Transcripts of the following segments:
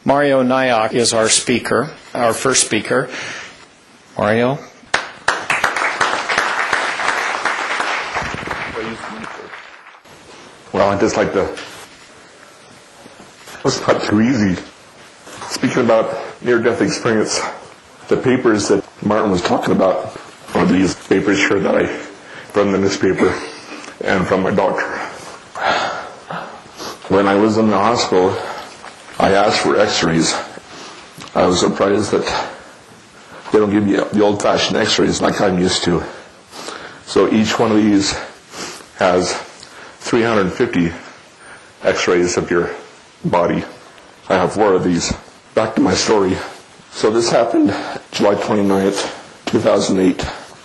Mario Nyack is our speaker, our first speaker. Mario? Well, I just like to... It's not too easy. Speaking about near-death experience, the papers that Martin was talking about are these papers here that I... from the newspaper and from my doctor. When I was in the hospital, I asked for x-rays. I was surprised that they don't give you the old-fashioned x-rays like I'm used to. So each one of these has 350 x-rays of your body. I have 4 of these. Back to my story. So this happened July 29th, 2008.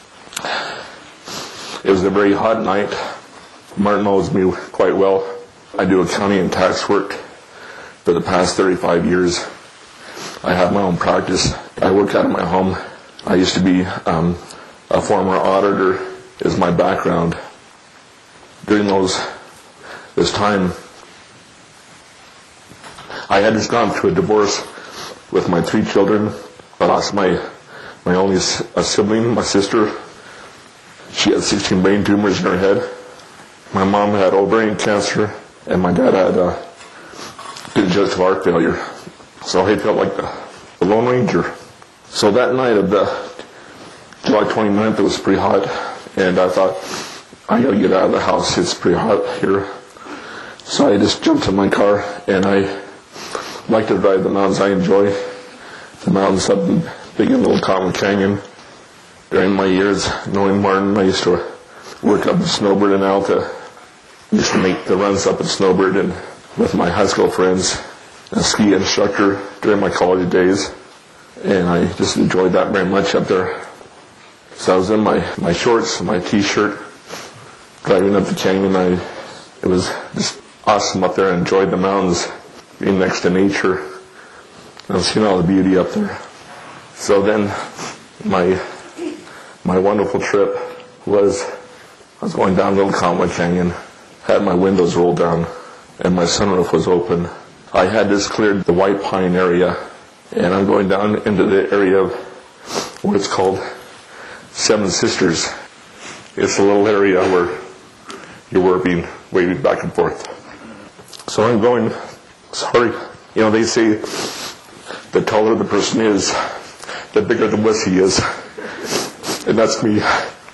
It was a very hot night. Martin knows me quite well. I do accounting and tax work for the past 35 years. I have my own practice. I work out of my home. I used to be a former auditor is my background. During this time, I had just gone through a divorce with my 3 children. I lost my only sibling, my sister. She had 16 brain tumors in her head. My mom had ovarian cancer, and my dad had congestive heart failure. So I felt like the Lone Ranger. So that night of the July 29th, it was pretty hot, and I thought, I gotta get out of the house. It's pretty hot here. So I just jumped in my car, and I like to drive the mountains. I enjoy the mountains up in Big and Little Cottonwood Canyon. During my years knowing Martin, I used to work up in Snowbird and Alta. Used to make the runs up at Snowbird and with my high school friends, a ski instructor during my college days, and I just enjoyed that very much up there. So I was in my shorts, my t-shirt, driving up the canyon. It was just awesome up there. I enjoyed the mountains, being next to nature. I was seeing all the beauty up there. So then my wonderful trip was, I was going down Little Cottonwood Canyon, had my windows rolled down, and my sunroof was open. I had just cleared the White Pine area, and I'm going down into the area of what it's called Seven Sisters. It's a little area where you're being waving back and forth. So I'm going, sorry, they say the taller the person is, the bigger the wussy is. And that's me.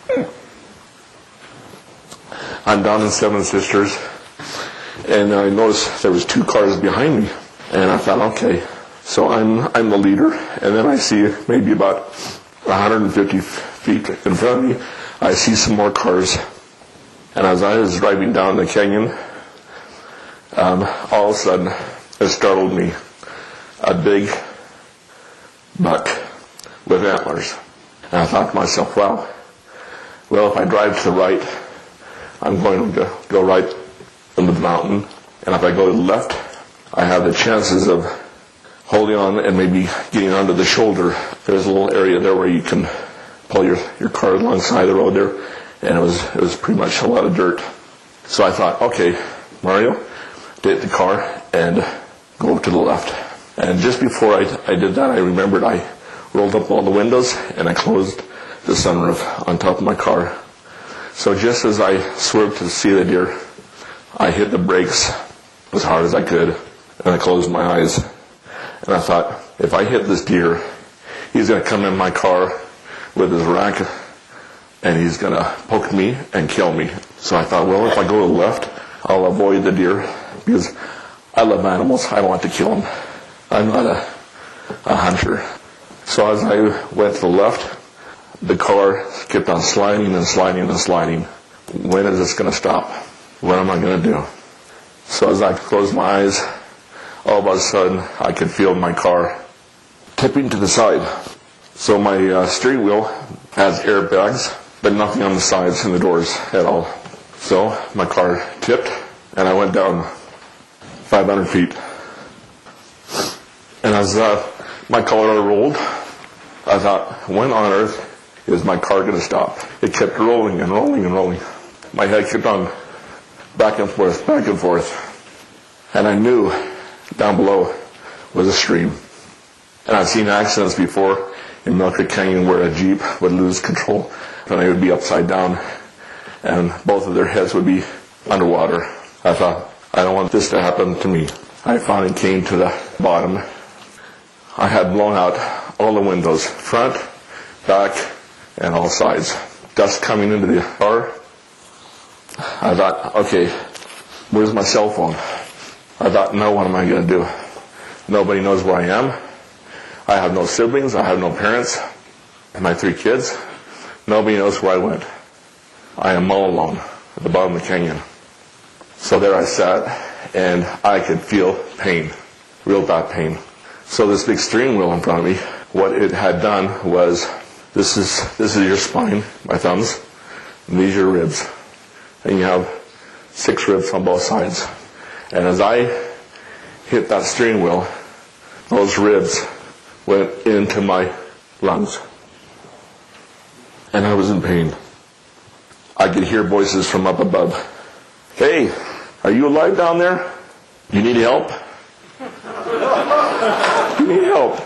I'm down in Seven Sisters, and I noticed there was 2 cars behind me, and I thought, okay, so I'm the leader, and then I see maybe about 150 feet in front of me, I see some more cars, and as I was driving down the canyon, all of a sudden, it startled me, a big buck with antlers. And I thought to myself, well, if I drive to the right, I'm going to go right into the mountain. And if I go to the left, I have the chances of holding on and maybe getting onto the shoulder. There's a little area there where you can pull your car alongside the road there. And it was pretty much a lot of dirt. So I thought, okay, Mario, take the car and go to the left. And just before I did that, I remembered I rolled up all the windows, and I closed the sunroof on top of my car. So just as I swerved to see the deer, I hit the brakes as hard as I could, and I closed my eyes. And I thought, if I hit this deer, he's going to come in my car with his rack, and he's going to poke me and kill me. So I thought, well, if I go to the left, I'll avoid the deer, because I love animals. I don't want to kill them. I'm not a hunter. So as I went to the left, the car kept on sliding and sliding and sliding. When is this going to stop? What am I going to do? So as I closed my eyes, all of a sudden I could feel my car tipping to the side. So my steering wheel has airbags, but nothing on the sides and the doors at all. So my car tipped, and I went down 500 feet. And as my car rolled, I thought, when on earth is my car going to stop? It kept rolling and rolling and rolling. My head kept on back and forth, back and forth. And I knew down below was a stream. And I've seen accidents before in Mill Creek Canyon where a Jeep would lose control and they would be upside down and both of their heads would be underwater. I thought, I don't want this to happen to me. I finally came to the bottom. I had blown out all the windows, front, back, and all sides. Dust coming into the car. I thought, okay, where's my cell phone? I thought, no, what am I going to do? Nobody knows where I am. I have no siblings. I have no parents. And my 3 kids. Nobody knows where I went. I am all alone at the bottom of the canyon. So there I sat, and I could feel pain, real bad pain. So this big steering wheel in front of me, what it had done was, this is your spine, my thumbs, and these are your ribs. And you have 6 ribs on both sides. And as I hit that steering wheel, those ribs went into my lungs. And I was in pain. I could hear voices from up above. Hey, are you alive down there? You need help? You need help.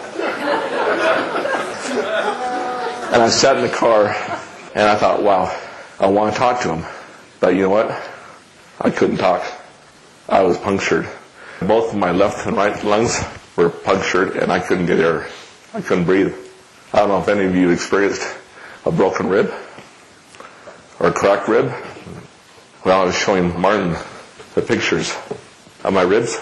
And I sat in the car and I thought, wow, I want to talk to him. But you know what? I couldn't talk. I was punctured. Both of my left and right lungs were punctured and I couldn't get air. I couldn't breathe. I don't know if any of you experienced a broken rib or a cracked rib. Well, I was showing Martin the pictures of my ribs.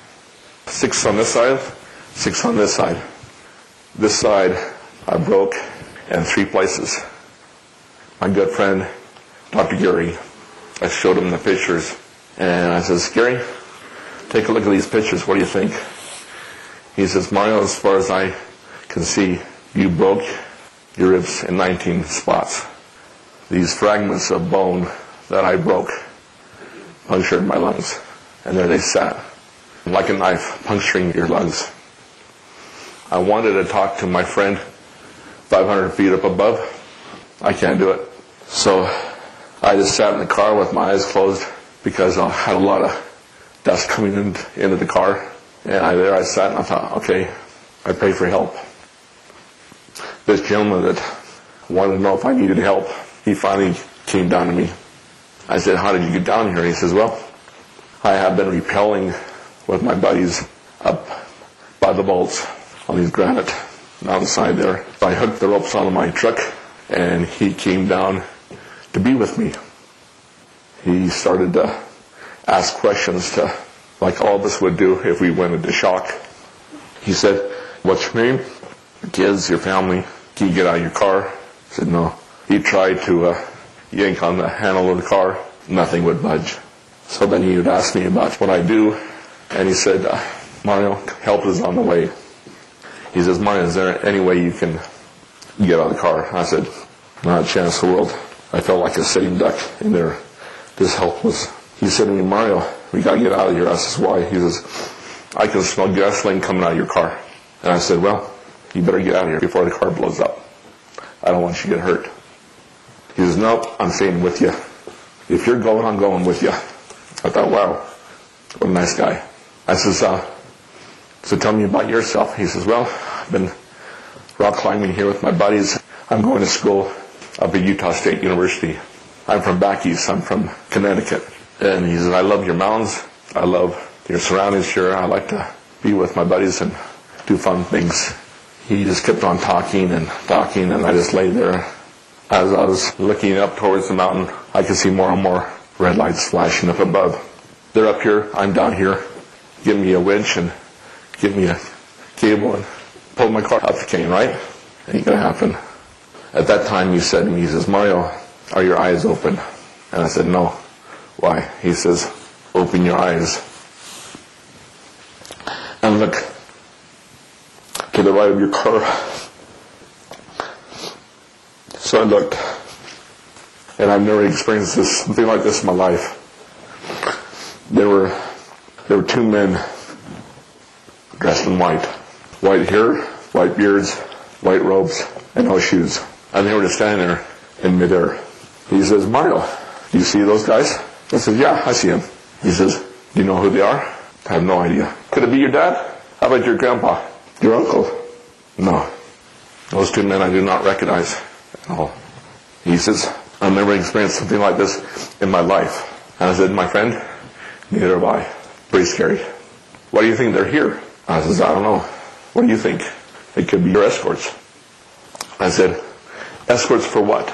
6 on this side, 6 on this side. This side I broke in 3 places. My good friend, Dr. Gary, I showed him the pictures and I says, Gary, take a look at these pictures. What do you think? He says, Mario, as far as I can see, you broke your ribs in 19 spots. These fragments of bone that I broke punctured my lungs. And there they sat, like a knife, puncturing your lungs. I wanted to talk to my friend 500 feet up above. I can't do it. So I just sat in the car with my eyes closed because I had a lot of dust coming into the car. And there I sat and I thought, okay, I prayed for help. This gentleman that wanted to know if I needed help, he finally came down to me. I said, how did you get down here? He says, well, I have been rappelling with my buddies up by the bolts on these granite mountainside there. So I hooked the ropes onto my truck and he came down to be with me. He started to ask questions like all of us would do if we went into shock. He said, what's your name? Your kids, your family? Can you get out of your car? I said, no. He tried to yank on the handle of the car. Nothing would budge. So then he would ask me about what I do. And he said, Mario, help is on the way. He says, Mario, is there any way you can get out of the car? I said, not a chance in the world. I felt like a sitting duck in there, just helpless. He said to me, Mario, we got to get out of here. I says, why? He says, I can smell gasoline coming out of your car. And I said, well, you better get out of here before the car blows up. I don't want you to get hurt. He says, nope, I'm staying with you. If you're going, I'm going with you. I thought, wow, what a nice guy. I says, so tell me about yourself. He says, well, I've been rock climbing here with my buddies. I'm going to school up at Utah State University. I'm from back east. I'm from Connecticut. And he says, I love your mountains. I love your surroundings here. I like to be with my buddies and do fun things. He just kept on talking, and I just lay there. As I was looking up towards the mountain, I could see more and more red lights flashing up above. They're up here, I'm down here. Give me a winch and give me a cable and pull my car out the canyon, right? Ain't gonna happen. At that time he said to me, he says, Mario, are your eyes open? And I said, no. Why? He says, open your eyes and look to the right of your car. So I looked, and I've never experienced something like this in my life. There were 2 men dressed in white hair, white beards, white robes, and no shoes. And they were just standing there in midair. He says, Mario, do you see those guys? I said, yeah, I see them. He says, do you know who they are? I have no idea. Could it be your dad? How about your grandpa? Your uncle? No. Those two men I do not recognize at all. He says, I've never experienced something like this in my life. And I said, my friend, neither have I. Pretty scary. Why do you think they're here? I says, I don't know. What do you think? It could be your escorts. I said, escorts for what?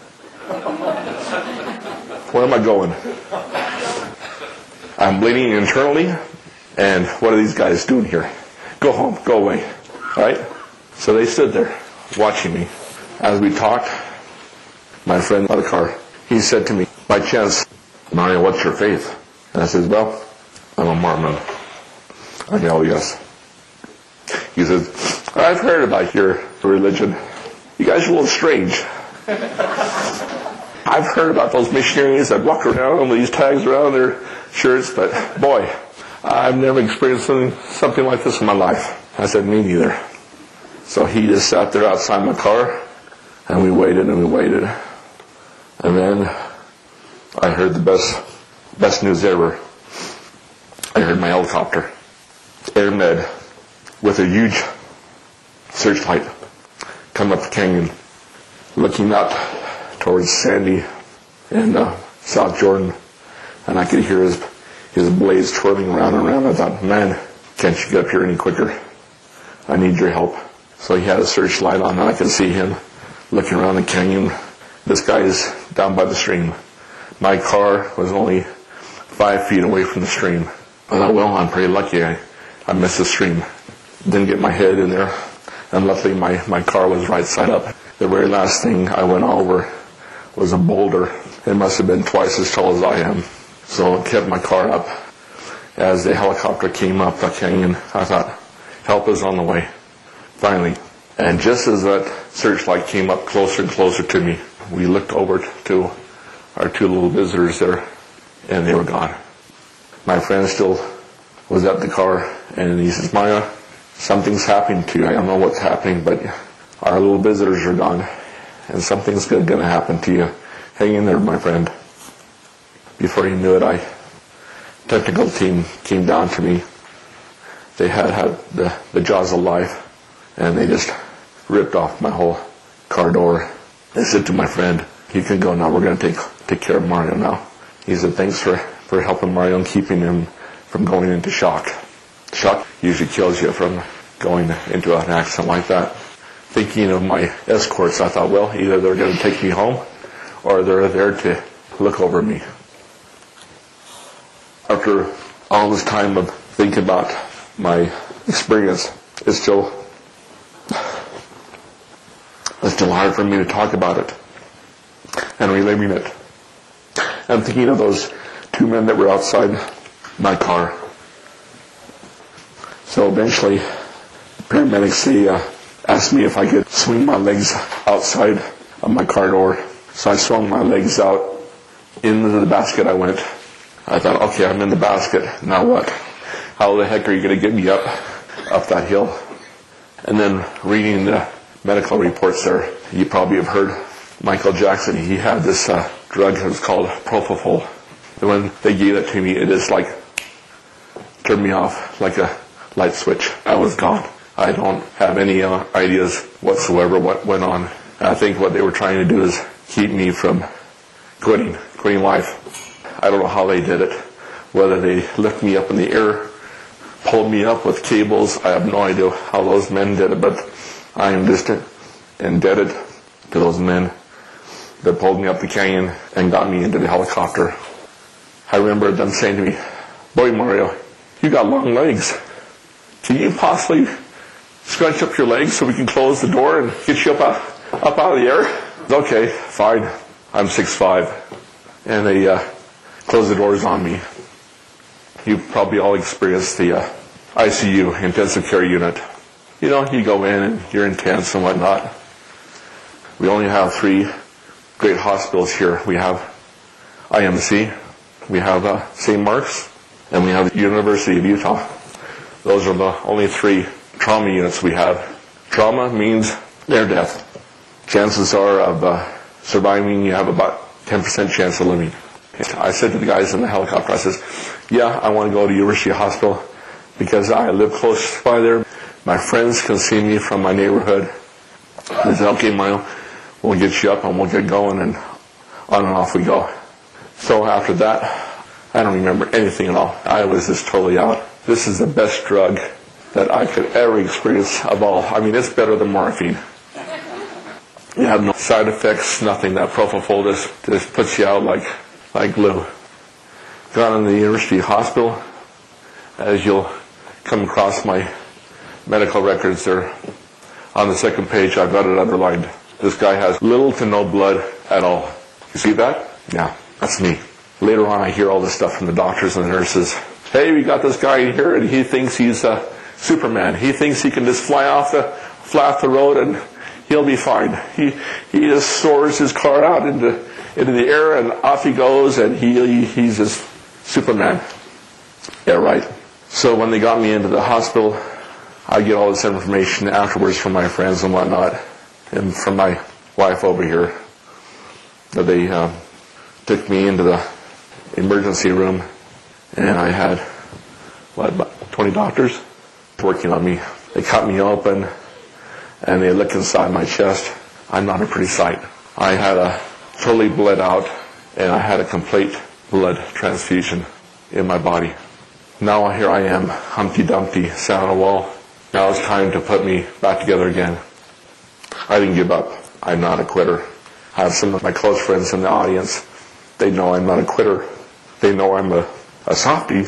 Where am I going? I'm bleeding internally, and what are these guys doing here? Go home, go away. All right? So they stood there, watching me. As we talked, my friend by the car, he said to me, by chance, Mario, what's your faith? And I said, well, I'm a Mormon. I go, oh, yes. He says, I've heard about your religion. You guys are a little strange. I've heard about those missionaries that walk around with these tags around their shirts, but boy, I've never experienced something like this in my life. I said, me neither. So he just sat there outside my car, and we waited and we waited. And then I heard the best news ever. I heard my helicopter, Air Med, with a huge searchlight come up the canyon, looking up towards Sandy and South Jordan, and I could hear his blades twirling around and around. I thought, man, can't you get up here any quicker? I need your help. So he had a searchlight on, and I could see him looking around the canyon. This guy is down by the stream. My car was only 5 feet away from the stream. I thought, well, I'm pretty lucky I missed the stream. Didn't get my head in there, and luckily my car was right side up. The very last thing I went over was a boulder. It must have been twice as tall as I am. So I kept my car up. As the helicopter came up the canyon, I thought, help is on the way. Finally. And just as that searchlight came up closer and closer to me, we looked over to our two little visitors there, and they were gone. My friend still was at the car, and he says, Maya, something's happening to you. I don't know what's happening, but our little visitors are gone, and something's going to happen to you. Hang in there, my friend. Before he knew it, technical team came down to me. They had the jaws of life, and they just ripped off my whole car door. They said to my friend, you can go now. We're going to take care of Mario now. He said, thanks for helping Mario and keeping him from going into shock. Shock usually kills you from going into an accident like that. Thinking of my escorts, I thought, well, either they're going to take me home or they're there to look over me. After all this time of thinking about my experience, it's still hard for me to talk about it and reliving it. I'm thinking of those two men that were outside my car. So eventually, paramedics asked me if I could swing my legs outside of my car door. So I swung my legs out. Into the basket I went. I thought, okay, I'm in the basket. Now what? How the heck are you going to get me up that hill? And then reading the medical reports there, you probably have heard Michael Jackson. He had this drug that was called Propofol. And when they gave it to me, it just like turned me off like a light switch. I was gone. I don't have any ideas whatsoever what went on. I think what they were trying to do is keep me from quitting life. I don't know how they did it. Whether they lifted me up in the air, pulled me up with cables, I have no idea how those men did it, but I am just indebted to those men that pulled me up the canyon and got me into the helicopter. I remember them saying to me, boy, Mario, you got long legs. Can you possibly scrunch up your legs so we can close the door and get you up out of the air? Okay, fine. I'm 6'5". And they closed the doors on me. You've probably all experienced the ICU, intensive care unit. You know, you go in and you're intense and whatnot. We only have 3 great hospitals here. We have IMC, we have St. Mark's, and we have the University of Utah. Those are the only 3 trauma units we have. Trauma means near death. Chances are of surviving, you have about 10% chance of living. I said to the guys in the helicopter, I says, yeah, I want to go to University Hospital, because I live close by there. My friends can see me from my neighborhood. They say, okay, Mario, we'll get you up and we'll get going, and on and off we go. So after that, I don't remember anything at all. I was just totally out. This is the best drug that I could ever experience of all. I mean, it's better than morphine. You have no side effects, nothing. That propofol just puts you out like glue. Gone in the university hospital. As you'll come across my medical records there, on the second page I've got it underlined. This guy has little to no blood at all. You see that? Yeah, that's me. Later on I hear all this stuff from the doctors and the nurses. Hey, we got this guy in here and he thinks he's Superman. He thinks he can just fly off the road and he'll be fine. He just soars his car out into the air and off he goes, and he's just Superman. Yeah, right. So when they got me into the hospital, I get all this information afterwards from my friends and whatnot, and from my wife over here. They took me into the emergency room, and I had, about 20 doctors working on me. They cut me open, and they look inside my chest. I'm not a pretty sight. I had totally bled out, and I had a complete blood transfusion in my body. Now here I am, Humpty Dumpty, sat on a wall. Now it's time to put me back together again. I didn't give up. I'm not a quitter. I have some of my close friends in the audience. They know I'm not a quitter. They know I'm a softie.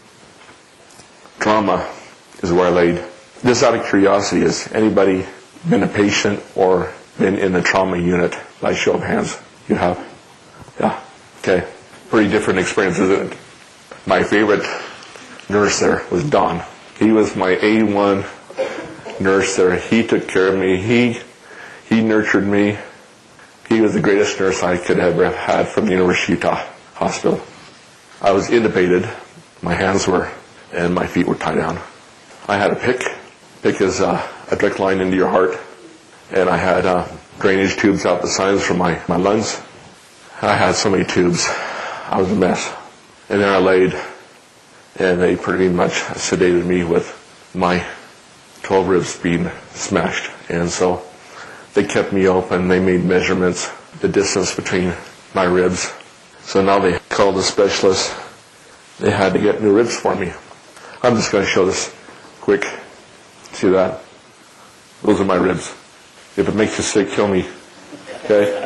Trauma is where I laid. Just out of curiosity, has anybody been a patient or been in the trauma unit? By show of hands. You have? Yeah. Okay. Pretty different experience, isn't it? My favorite nurse there was Don. He was my A1 nurse there. He took care of me. He nurtured me. He was the greatest nurse I could ever have had from the University of Utah Hospital. I was intubated. My hands were, and my feet were tied down. I had a PICC. PICC is a direct line into your heart. And I had drainage tubes out the sides from my lungs. I had so many tubes. I was a mess. And then I laid, and they pretty much sedated me with my 12 ribs being smashed. And so they kept me open. They made measurements, the distance between my ribs. So now they called the specialist. They had to get new ribs for me. I'm just going to show this quick. See that? Those are my ribs. If it makes you sick, kill me. Okay?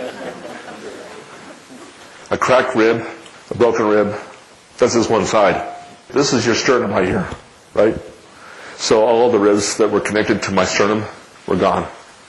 A cracked rib, a broken rib, that's just one side. This is your sternum right here, right? So all the ribs that were connected to my sternum were gone.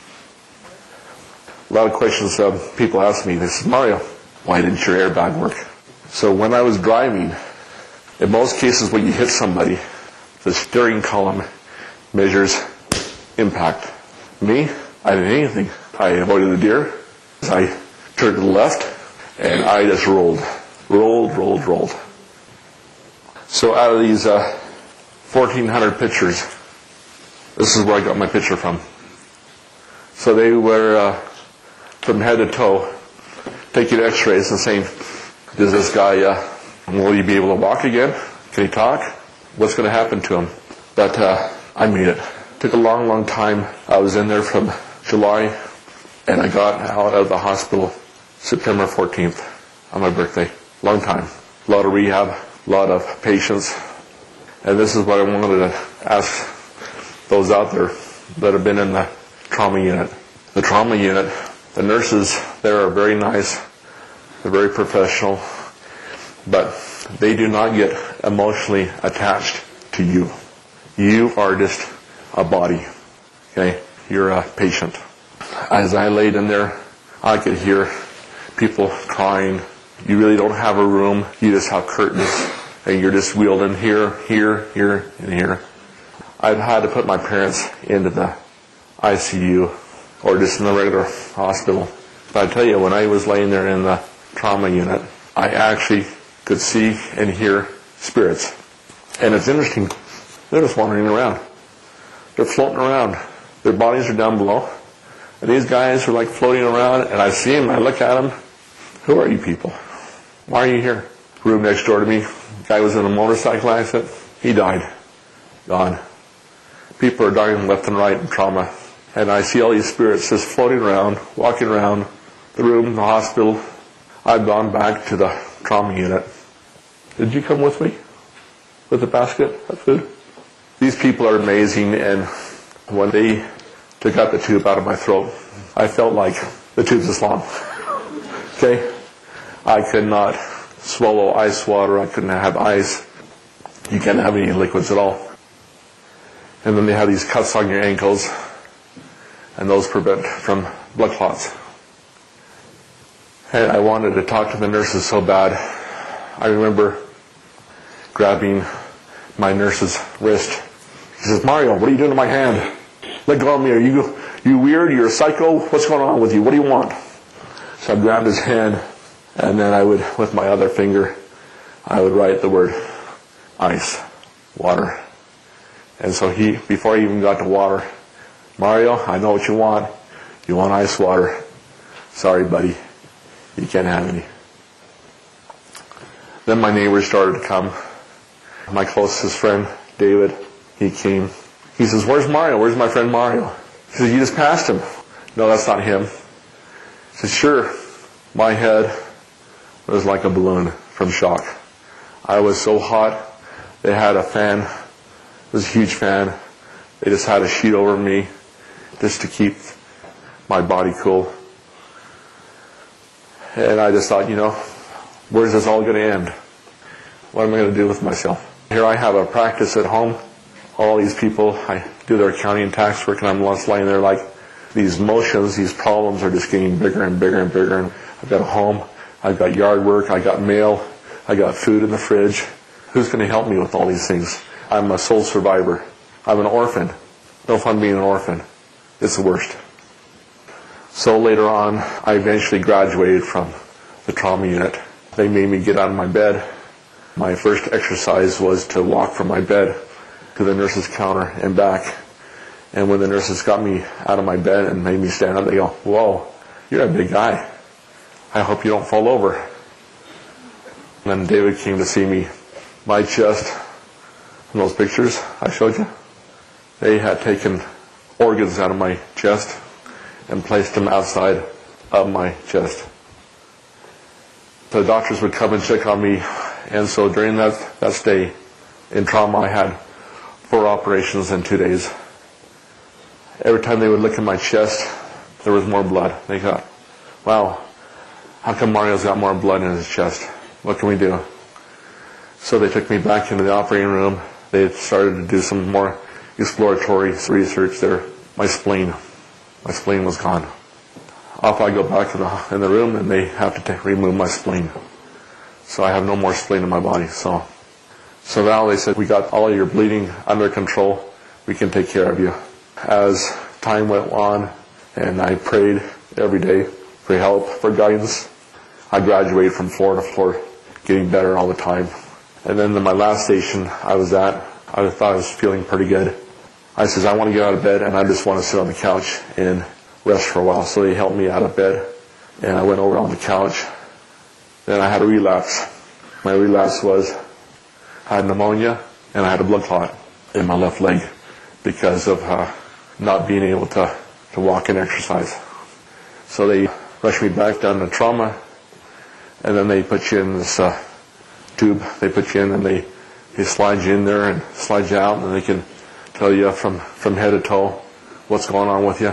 A lot of questions people ask me. They say, Mario, why didn't your airbag work? So when I was driving, in most cases when you hit somebody, the steering column measures impact. Me, I didn't do anything. I avoided the deer. I turned to the left, and I just rolled. So out of these 1,400 pictures, this is where I got my picture from. So they were from head to toe, taking x-rays and saying, does this guy, will he be able to walk again? Can he talk? What's going to happen to him? But I made it. Took a long time. I was in there from July, and I got out of the hospital September 14th on my birthday. Long time. A lot of rehab, a lot of patience. And this is what I wanted to ask those out there that have been in the trauma unit. The trauma unit, the nurses there are very nice. They're very professional. But they do not get emotionally attached to you. You are just a body. Okay? You're a patient. As I laid in there, I could hear people crying. You really don't have a room. You just have curtains. And you're just wheeled in here, and here. I've had to put my parents into the ICU or just in the regular hospital. But I tell you, when I was laying there in the trauma unit, I actually could see and hear spirits. And it's interesting. They're just wandering around. They're floating around. Their bodies are down below. And these guys are like floating around, and I see them, I look at them. Who are you people? Why are you here? Room next door to me, guy was in a motorcycle accident. He died. gone. People are dying left and right in trauma. And I see all these spirits just floating around, walking around the room, the hospital. I've gone back to the trauma unit. Did you come with me? With a basket of food? These people are amazing, and when they took out the tube out of my throat, I felt like the tube's this long. Okay? I could not swallow ice water. I couldn't have ice. You can't have any liquids at all. And then they have these cuts on your ankles, and those prevent from blood clots. And I wanted to talk to the nurses so bad. I remember grabbing my nurse's wrist. He says, "Mario, what are you doing to my hand? Let go of me. Are you weird? You're a psycho? What's going on with you? What do you want?" So I grabbed his hand, and then I would, with my other finger, I would write the word ice, water. And so before he even got to water, "Mario, I know what you want. You want ice water. Sorry, buddy. You can't have any." Then my neighbors started to come. My closest friend, David, he came. He says, "Where's Mario? Where's my friend Mario?" He says, "You just passed him." "No, that's not him." He says, "Sure." My head was like a balloon from shock. I was so hot. They had a fan. It was a huge fan. They just had a sheet over me just to keep my body cool. And I just thought, where's this all going to end? What am I going to do with myself? Here I have a practice at home. All these people, I do their accounting and tax work, and I'm just lying there like these emotions, these problems are just getting bigger and bigger and bigger. And I've got a home, I've got yard work, I got mail, I got food in the fridge. Who's going to help me with all these things? I'm a sole survivor. I'm an orphan. No fun being an orphan. It's the worst. So later on, I eventually graduated from the trauma unit. They made me get out of my bed. My first exercise was to walk from my bed to the nurse's counter and back. And when the nurses got me out of my bed and made me stand up, they go, "Whoa, you're a big guy. I hope you don't fall over." And then David came to see me. My chest, in those pictures I showed you, they had taken organs out of my chest and placed them outside of my chest. The doctors would come and check on me, and so during that stay in trauma, I had 4 operations in 2 days. Every time they would look at my chest, there was more blood. They thought, "Wow, how come Mario's got more blood in his chest? What can we do?" So they took me back into the operating room. They started to do some more exploratory research there. My spleen was gone. Off I go back in the room, and they have to remove my spleen. So I have no more spleen in my body. So now they said, "We got all your bleeding under control. We can take care of you." As time went on, and I prayed every day for help, for guidance, I graduated from floor to floor, getting better all the time. And then my last station I was at, I thought I was feeling pretty good. I says, "I want to get out of bed, and I just want to sit on the couch and rest for a while." So they helped me out of bed, and I went over on the couch. Then I had a relapse. My relapse was I had pneumonia, and I had a blood clot in my left leg because of not being able to walk and exercise. So they rushed me back down to trauma, and then they put you in this tube. They put you in, and they slide you in there and slide you out, and they can tell you from head to toe what's going on with you.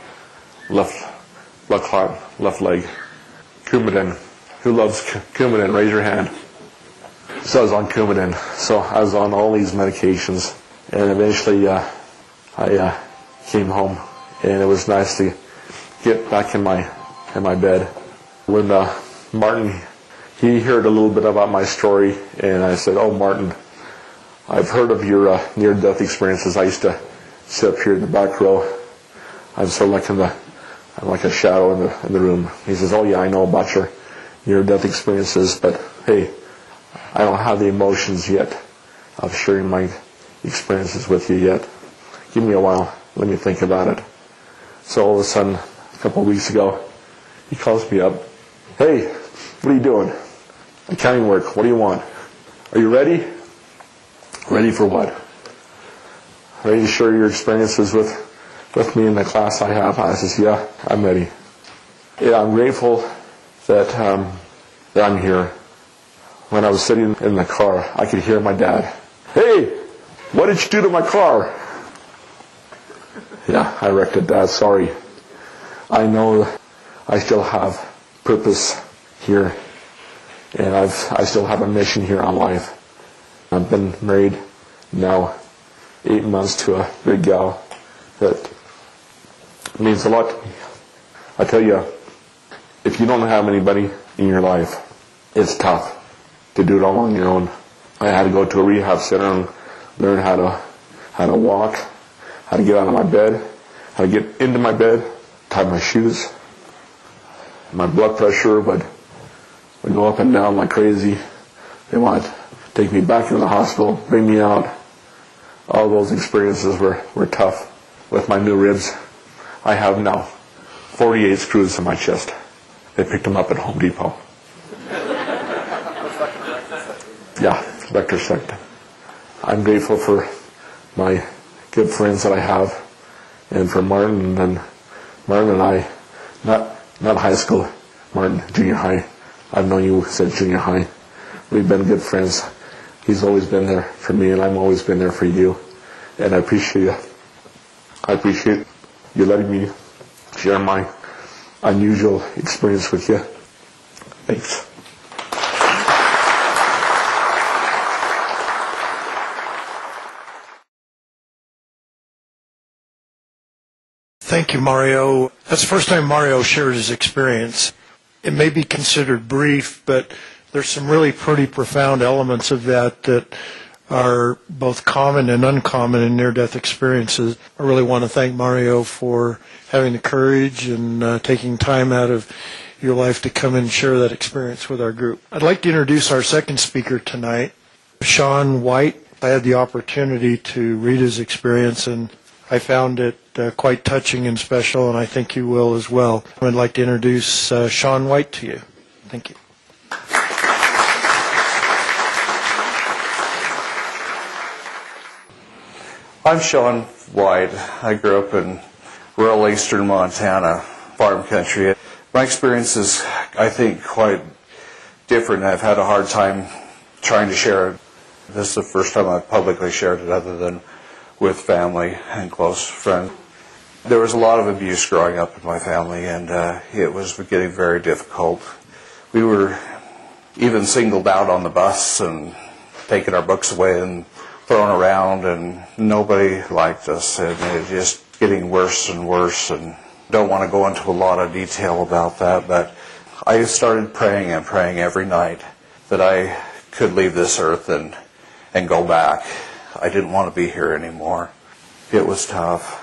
Left blood clot, left leg. Coumadin. Who loves Coumadin? Raise your hand. So I was on Coumadin. So I was on all these medications, and eventually I came home, and it was nice to get back in my bed. When Martin, he heard a little bit about my story, and I said, "Oh, Martin, I've heard of your near-death experiences. I used to sit up here in the back row. I'm sort of like I'm like a shadow in the room." He says, "Oh yeah, I know about your near-death experiences, but hey, I don't have the emotions yet of sharing my experiences with you yet. Give me a while. Let me think about it." So all of a sudden, a couple of weeks ago, he calls me up. "Hey, what are you doing?" "Accounting work. What do you want?" "Are you ready?" "Ready for what?" ready to share your experiences with me in the class I have? I says, yeah, I'm ready. Yeah, I'm grateful that I'm here. When I was sitting in the car, I could hear my dad. Hey, what did you do to my car? Yeah, I wrecked it, Dad. Sorry. I know I still have purpose here, and I still have a mission here on life. I've been married now 8 months to a big gal that means a lot to me. I tell you, if you don't have anybody in your life, it's tough to do it all on your own. I had to go to a rehab center and learn how to walk, how to get out of my bed, how to get into my bed, tie my shoes. My blood pressure would go up and down like crazy. They want to take me back into the hospital, bring me out. All those experiences were tough. With my new ribs, I have now 48 screws in my chest. They picked them up at Home Depot. Yeah, retrospective. I'm grateful for my good friends that I have, and for Martin and I, not high school, Martin, junior high. I've known you since junior high. We've been good friends. He's always been there for me, and I've always been there for you. And I appreciate it. I appreciate you letting me share my unusual experience with you. Thanks. Thank you, Mario. That's the first time Mario shared his experience. It may be considered brief, but there's some really pretty profound elements of that are both common and uncommon in near-death experiences. I really want to thank Mario for having the courage and taking time out of your life to come and share that experience with our group. I'd like to introduce our second speaker tonight, Shaun White. I had the opportunity to read his experience, and I found it quite touching and special, and I think you will as well. I'd like to introduce Shaun White to you. Thank you. I'm Shaun White. I grew up in rural eastern Montana, farm country. My experience is, I think, quite different. I've had a hard time trying to share it. This is the first time I've publicly shared it other than with family and close friends. There was a lot of abuse growing up in my family, and it was getting very difficult. We were even singled out on the bus and taking our books away and thrown around, and nobody liked us, and it was just getting worse and worse. And don't want to go into a lot of detail about that, but I started praying and praying every night that I could leave this earth and go back. I didn't want to be here anymore. It was tough.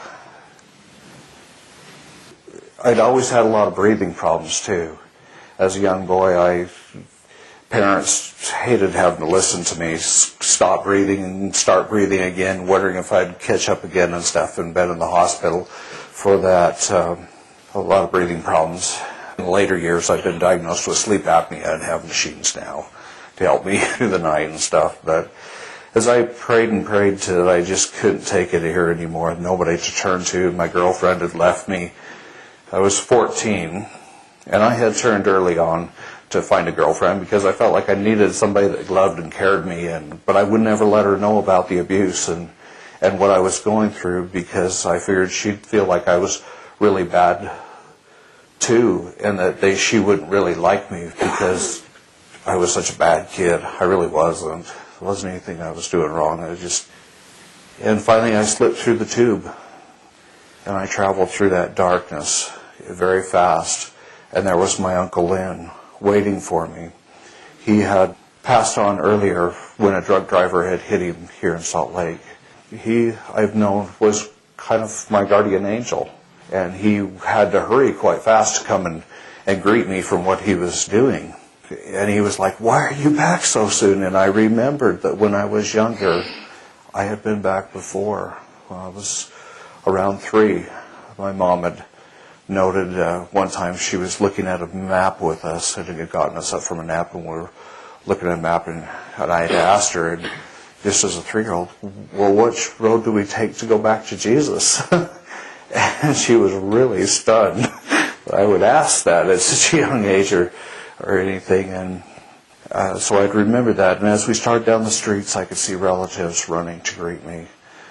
I'd always had a lot of breathing problems too. As a young boy, parents hated having to listen to me stop breathing and start breathing again, wondering if I'd catch up again and stuff, and been in the hospital for that. A lot of breathing problems. In later years, I've been diagnosed with sleep apnea and have machines now to help me through the night and stuff. But as I prayed and prayed till I just couldn't take it here anymore, nobody to turn to. My girlfriend had left me. I was 14, and I had turned early on to find a girlfriend because I felt like I needed somebody that loved and cared me, but I would never let her know about the abuse and what I was going through, because I figured she'd feel like I was really bad too, and that she wouldn't really like me because I was such a bad kid. I really wasn't. There wasn't anything I was doing wrong. And finally I slipped through the tube, and I traveled through that darkness very fast, and there was my Uncle Lynn waiting for me. He had passed on earlier when a drug driver had hit him here in Salt Lake. He, I've known, was kind of my guardian angel, and he had to hurry quite fast to come and greet me from what he was doing. And he was like, "Why are you back so soon?" And I remembered that when I was younger, I had been back before. When I was around 3, my mom had noted one time she was looking at a map with us, and had gotten us up from a nap, and we were looking at a map, and I had asked her, and just as a 3-year-old, well, which road do we take to go back to Jesus? And she was really stunned. I would ask that at such a young age or anything. And so I'd remember that. And as we started down the streets, I could see relatives running to greet me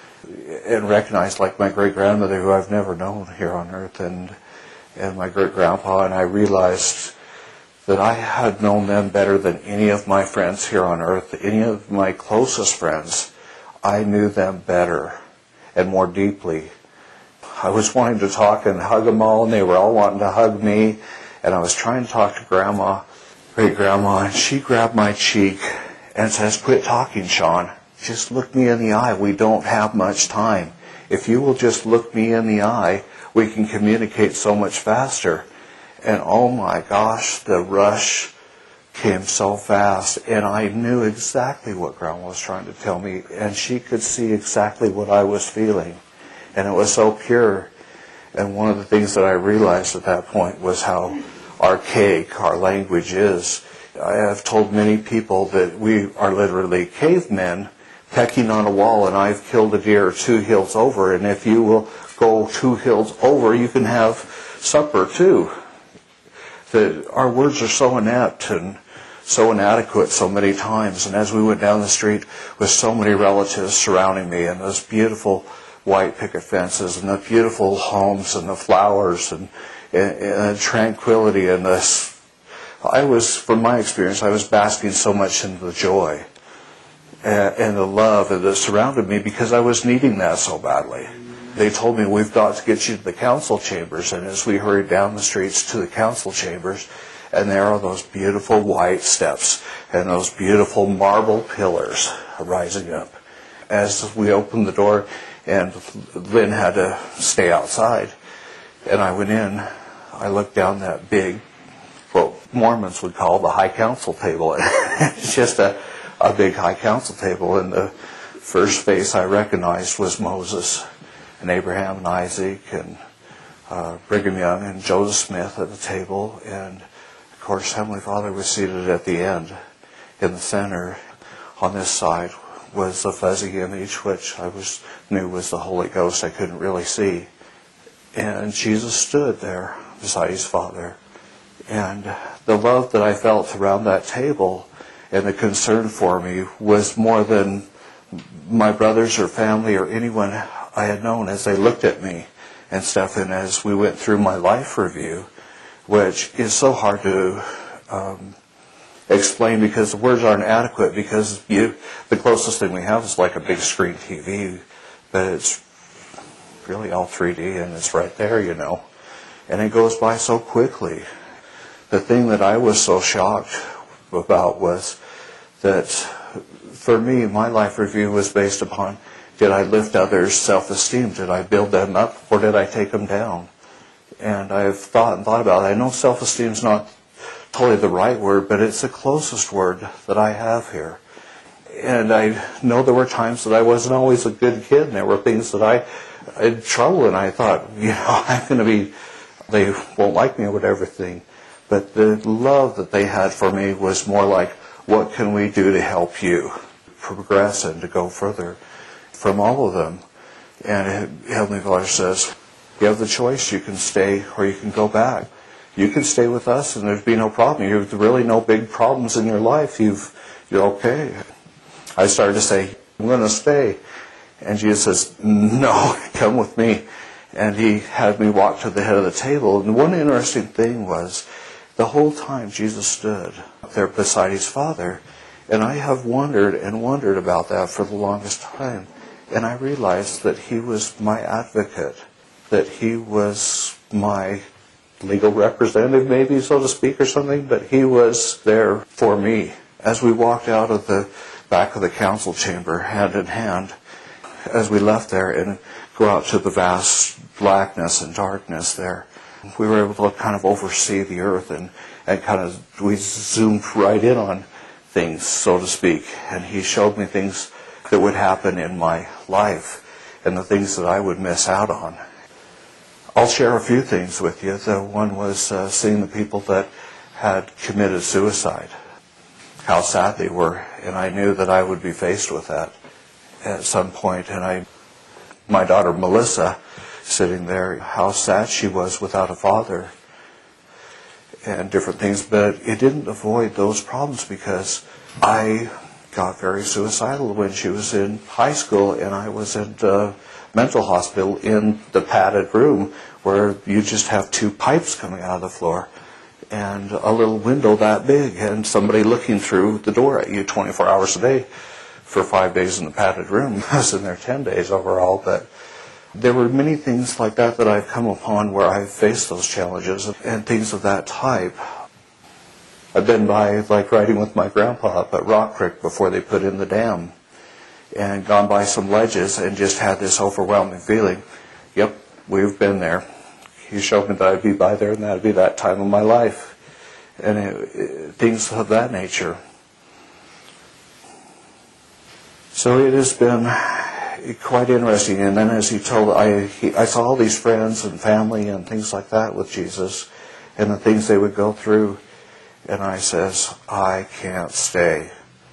and recognize, like, my great-grandmother, who I've never known here on earth, and my great-grandpa. And I realized that I had known them better than any of my friends here on earth, any of my closest friends. I knew them better and more deeply. I was wanting to talk and hug them all, and they were all wanting to hug me. And I was trying to talk to Grandma, great-grandma, and she grabbed my cheek and says, "Quit talking, Sean. Just look me in the eye. We don't have much time. If you will just look me in the eye, we can communicate so much faster." And oh my gosh, the rush came so fast. And I knew exactly what Grandma was trying to tell me. And she could see exactly what I was feeling. And it was so pure. And one of the things that I realized at that point was how archaic our language is. I have told many people that we are literally cavemen pecking on a wall, and I've killed a deer 2 hills over, and if you will go 2 hills over, you can have supper too. That our words are so inept and so inadequate so many times. And as we went down the street with so many relatives surrounding me, and those beautiful white picket fences, and the beautiful homes, and the flowers, and the tranquility, and this, from my experience, I was basking so much in the joy and the love that surrounded me, because I was needing that so badly. They told me, "We've got to get you to the council chambers." And as we hurried down the streets to the council chambers, and there are those beautiful white steps and those beautiful marble pillars rising up. As we opened the door, and Lynn had to stay outside, and I went in, I looked down that big, what Mormons would call the high council table. It's just a big high council table, and the first face I recognized was Moses and Abraham and Isaac and Brigham Young and Joseph Smith at the table. And of course Heavenly Father was seated at the end. In the center on this side was a fuzzy image, which I knew was the Holy Ghost. I couldn't really see. And Jesus stood there beside his Father. And the love that I felt around that table and the concern for me was more than my brothers or family or anyone I had known, as they looked at me and stuff. And as we went through my life review, which is so hard to explain because the words aren't adequate, because the closest thing we have is like a big screen TV, but it's really all 3D, and it's right there, and it goes by so quickly. The thing that I was so shocked about was that for me, my life review was based upon, did I lift others' self-esteem? Did I build them up, or did I take them down? And I've thought about it. I know self-esteem is not totally the right word, but it's the closest word that I have here. And I know there were times that I wasn't always a good kid, and there were things that I had trouble, and I thought, I'm going to be, they won't like me or whatever thing. But the love that they had for me was more like, what can we do to help you progress and to go further? From all of them. And Heavenly Father says, you have the choice. You can stay or you can go back. You can stay with us and there'd be no problem. You have really no big problems in your life. You're okay. I started to say, I'm going to stay. And Jesus says, no, come with me. And he had me walk to the head of the table. And one interesting thing was, the whole time Jesus stood there beside his Father. And I have wondered and wondered about that for the longest time. And I realized that he was my advocate, that he was my legal representative, maybe, so to speak, or something, but he was there for me. As we walked out of the back of the council chamber, hand in hand, as we left there and go out to the vast blackness and darkness there, we were able to kind of oversee the earth and we zoomed right in on things, so to speak. And he showed me things that would happen in my life and the things that I would miss out on. I'll share a few things with you. The one was seeing the people that had committed suicide, how sad they were, and I knew that I would be faced with that. at some point, and my daughter Melissa, sitting there, how sad she was without a father and different things, but it didn't avoid those problems because I got very suicidal when she was in high school, and I was in the mental hospital in the padded room where you just have two pipes coming out of the floor and a little window that big and somebody looking through the door at you 24 hours a day for 5 days in the padded room. I was in there 10 days overall, but there were many things like that that I've come upon where I've faced those challenges and things of that type. I've been by, like, riding with my grandpa up at Rock Creek before they put in the dam, and gone by some ledges and just had this overwhelming feeling. Yep, we've been there. He showed me that I'd be by there and that'd be that time of my life. And things of that nature. So it has been quite interesting. And then as he told, I saw all these friends and family and things like that with Jesus and the things they would go through. And I says, I can't stay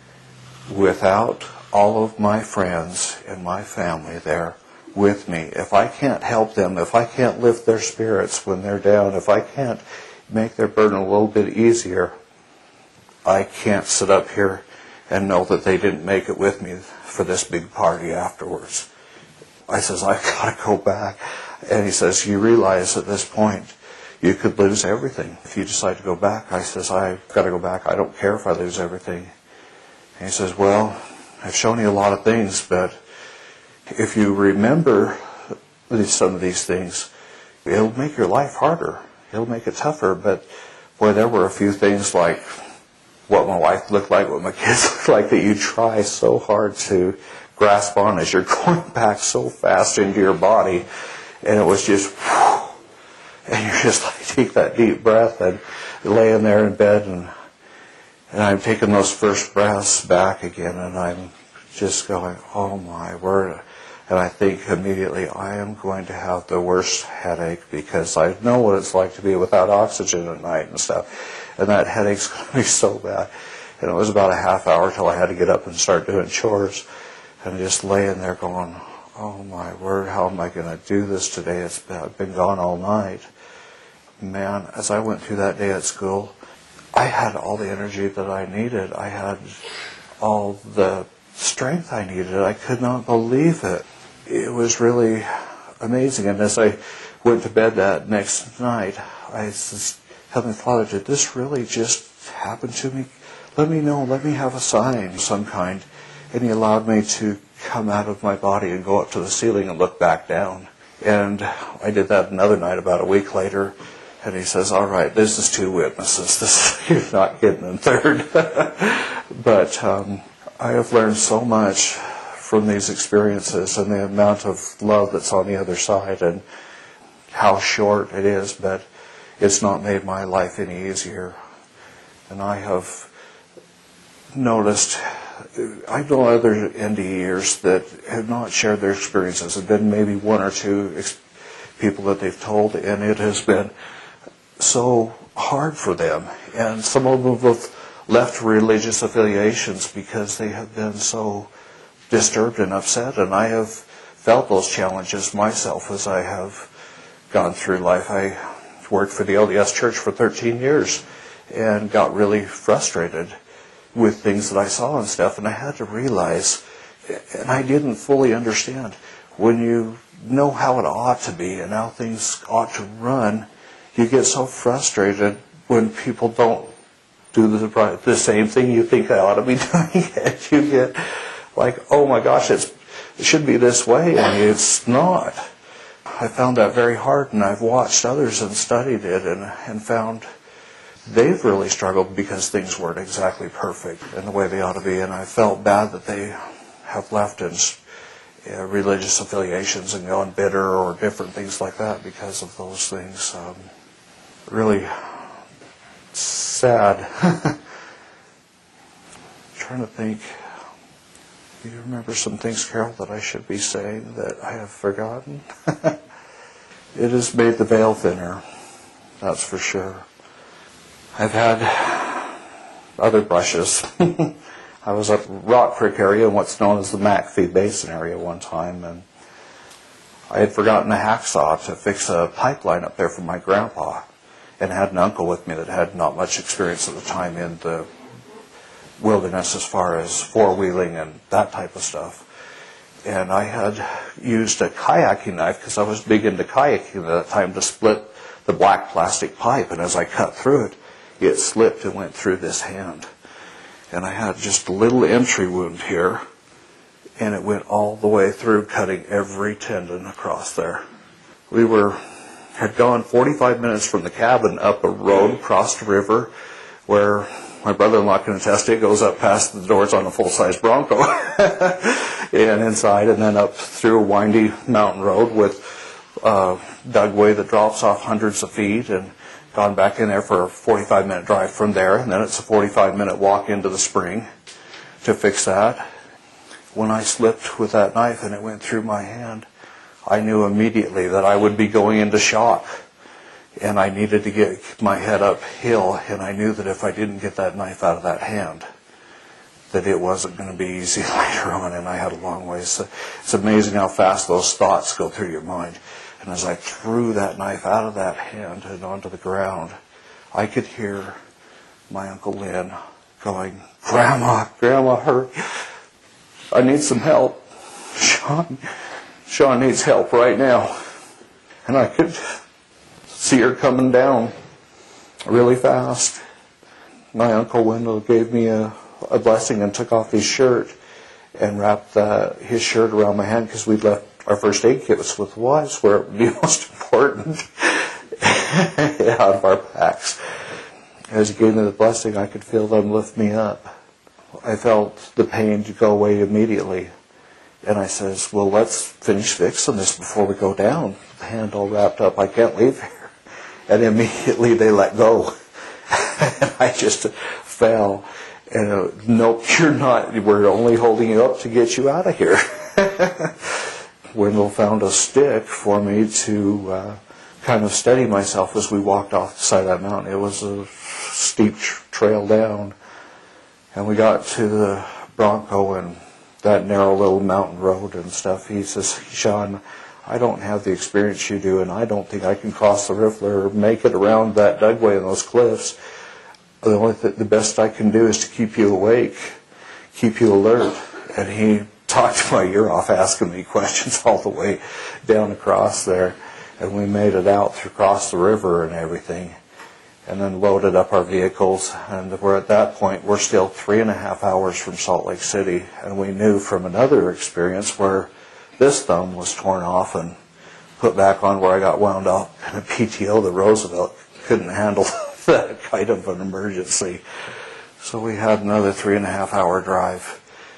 without all of my friends and my family there with me. If I can't help them, if I can't lift their spirits when they're down, if I can't make their burden a little bit easier, I can't sit up here and know that they didn't make it with me for this big party afterwards. I says, I've got to go back. And he says, you realize at this point you could lose everything if you decide to go back. I says, I've got to go back. I don't care if I lose everything. And he says, well, I've shown you a lot of things, but if you remember some of these things, it'll make your life harder. It'll make it tougher. But boy, there were a few things like what my wife looked like, what my kids looked like, that you try so hard to grasp on as you're going back so fast into your body. And it was just, whew, and you're just like, take that deep breath and laying there in bed, and I'm taking those first breaths back again, and I'm just going, oh my word. And I think immediately, I am going to have the worst headache because I know what it's like to be without oxygen at night and stuff. And that headache's going to be so bad. And it was about a half hour till I had to get up and start doing chores. And just laying there going, oh my word, how am I going to do this today? I've been gone all night. Man, as I went through that day at school, I had all the energy that I needed. I had all the strength I needed. I could not believe it. It was really amazing. And as I went to bed that next night, I said, Heavenly Father, did this really just happen to me? Let me know. Let me have a sign of some kind. And He allowed me to come out of my body and go up to the ceiling and look back down. And I did that another night about a week later. And He says, all right, this is 2 witnesses. You're not getting a third. But I have learned so much from these experiences and the amount of love that's on the other side and how short it is, but it's not made my life any easier. And I have noticed, I know other NDEers that have not shared their experiences. There have been maybe 1 or 2 people that they've told, and it has been so hard for them. And some of them have left religious affiliations because they have been so disturbed and upset. And I have felt those challenges myself as I have gone through life. I worked for the LDS Church for 13 years and got really frustrated with things that I saw and stuff. And I had to realize, and I didn't fully understand, when you know how it ought to be and how things ought to run, you get so frustrated when people don't do the same thing you think they ought to be doing. And you get like, oh my gosh, it should be this way, and it's not. I found that very hard, and I've watched others and studied it and found they've really struggled because things weren't exactly perfect in the way they ought to be. And I felt bad that they have left in religious affiliations and gone bitter or different things like that because of those things. Really sad. Trying to think. Do you remember some things, Carol, that I should be saying that I have forgotten? It has made the veil thinner, that's for sure. I've had other brushes. I I was up Rock Creek area in what's known as the McPhee Basin area one time, and I had forgotten a hacksaw to fix a pipeline up there for my grandpa, and had an uncle with me that had not much experience at the time in the wilderness as far as four-wheeling and that type of stuff. And I had used a kayaking knife, because I was big into kayaking at that time, to split the black plastic pipe, and as I cut through it, it slipped and went through this hand. And I had just a little entry wound here, and it went all the way through, cutting every tendon across there. We had gone 45 minutes from the cabin up a road, crossed a river, where my brother-in-law can attest, it goes up past the doors on a full-size Bronco and inside, and then up through a windy mountain road with dugway that drops off hundreds of feet, and gone back in there for a 45-minute drive from there, and then it's a 45-minute walk into the spring to fix that. When I slipped with that knife and it went through my hand, I knew immediately that I would be going into shock, and I needed to get my head uphill, and I knew that if I didn't get that knife out of that hand, that it wasn't going to be easy later on, and I had a long ways. It's amazing how fast those thoughts go through your mind. And as I threw that knife out of that hand and onto the ground, I could hear my Uncle Lynn going, "Grandma, Grandma, hurry. I need some help. Sean needs help right now." And I could see her coming down really fast. My Uncle Wendell gave me a blessing and took off his shirt and wrapped his shirt around my hand, because we'd left our first aid kits with the wives, where it would be most important, out of our packs. As he gave me the blessing, I could feel them lift me up. I felt the pain to go away immediately. And I says, "Well, let's finish fixing this before we go down. The hand all wrapped up. I can't leave here." And immediately they let go. And I just fell. And "Nope, you're not. We're only holding you up to get you out of here." Wendell found a stick for me to kind of steady myself as we walked off the side of that mountain. It was a steep trail down. And we got to the Bronco and that narrow little mountain road and stuff. He says, "Sean, I don't have the experience you do, and I don't think I can cross the river or make it around that dugway and those cliffs. The best I can do is to keep you awake, keep you alert." And he talked my ear off, asking me questions all the way down across there. And we made it out across the river and everything, and then loaded up our vehicles. And we're at that point, we're still 3.5 hours from Salt Lake City. And we knew from another experience where this thumb was torn off and put back on, where I got wound up in a PTO, the Roosevelt couldn't handle that kind of an emergency. So we had another 3.5 hour drive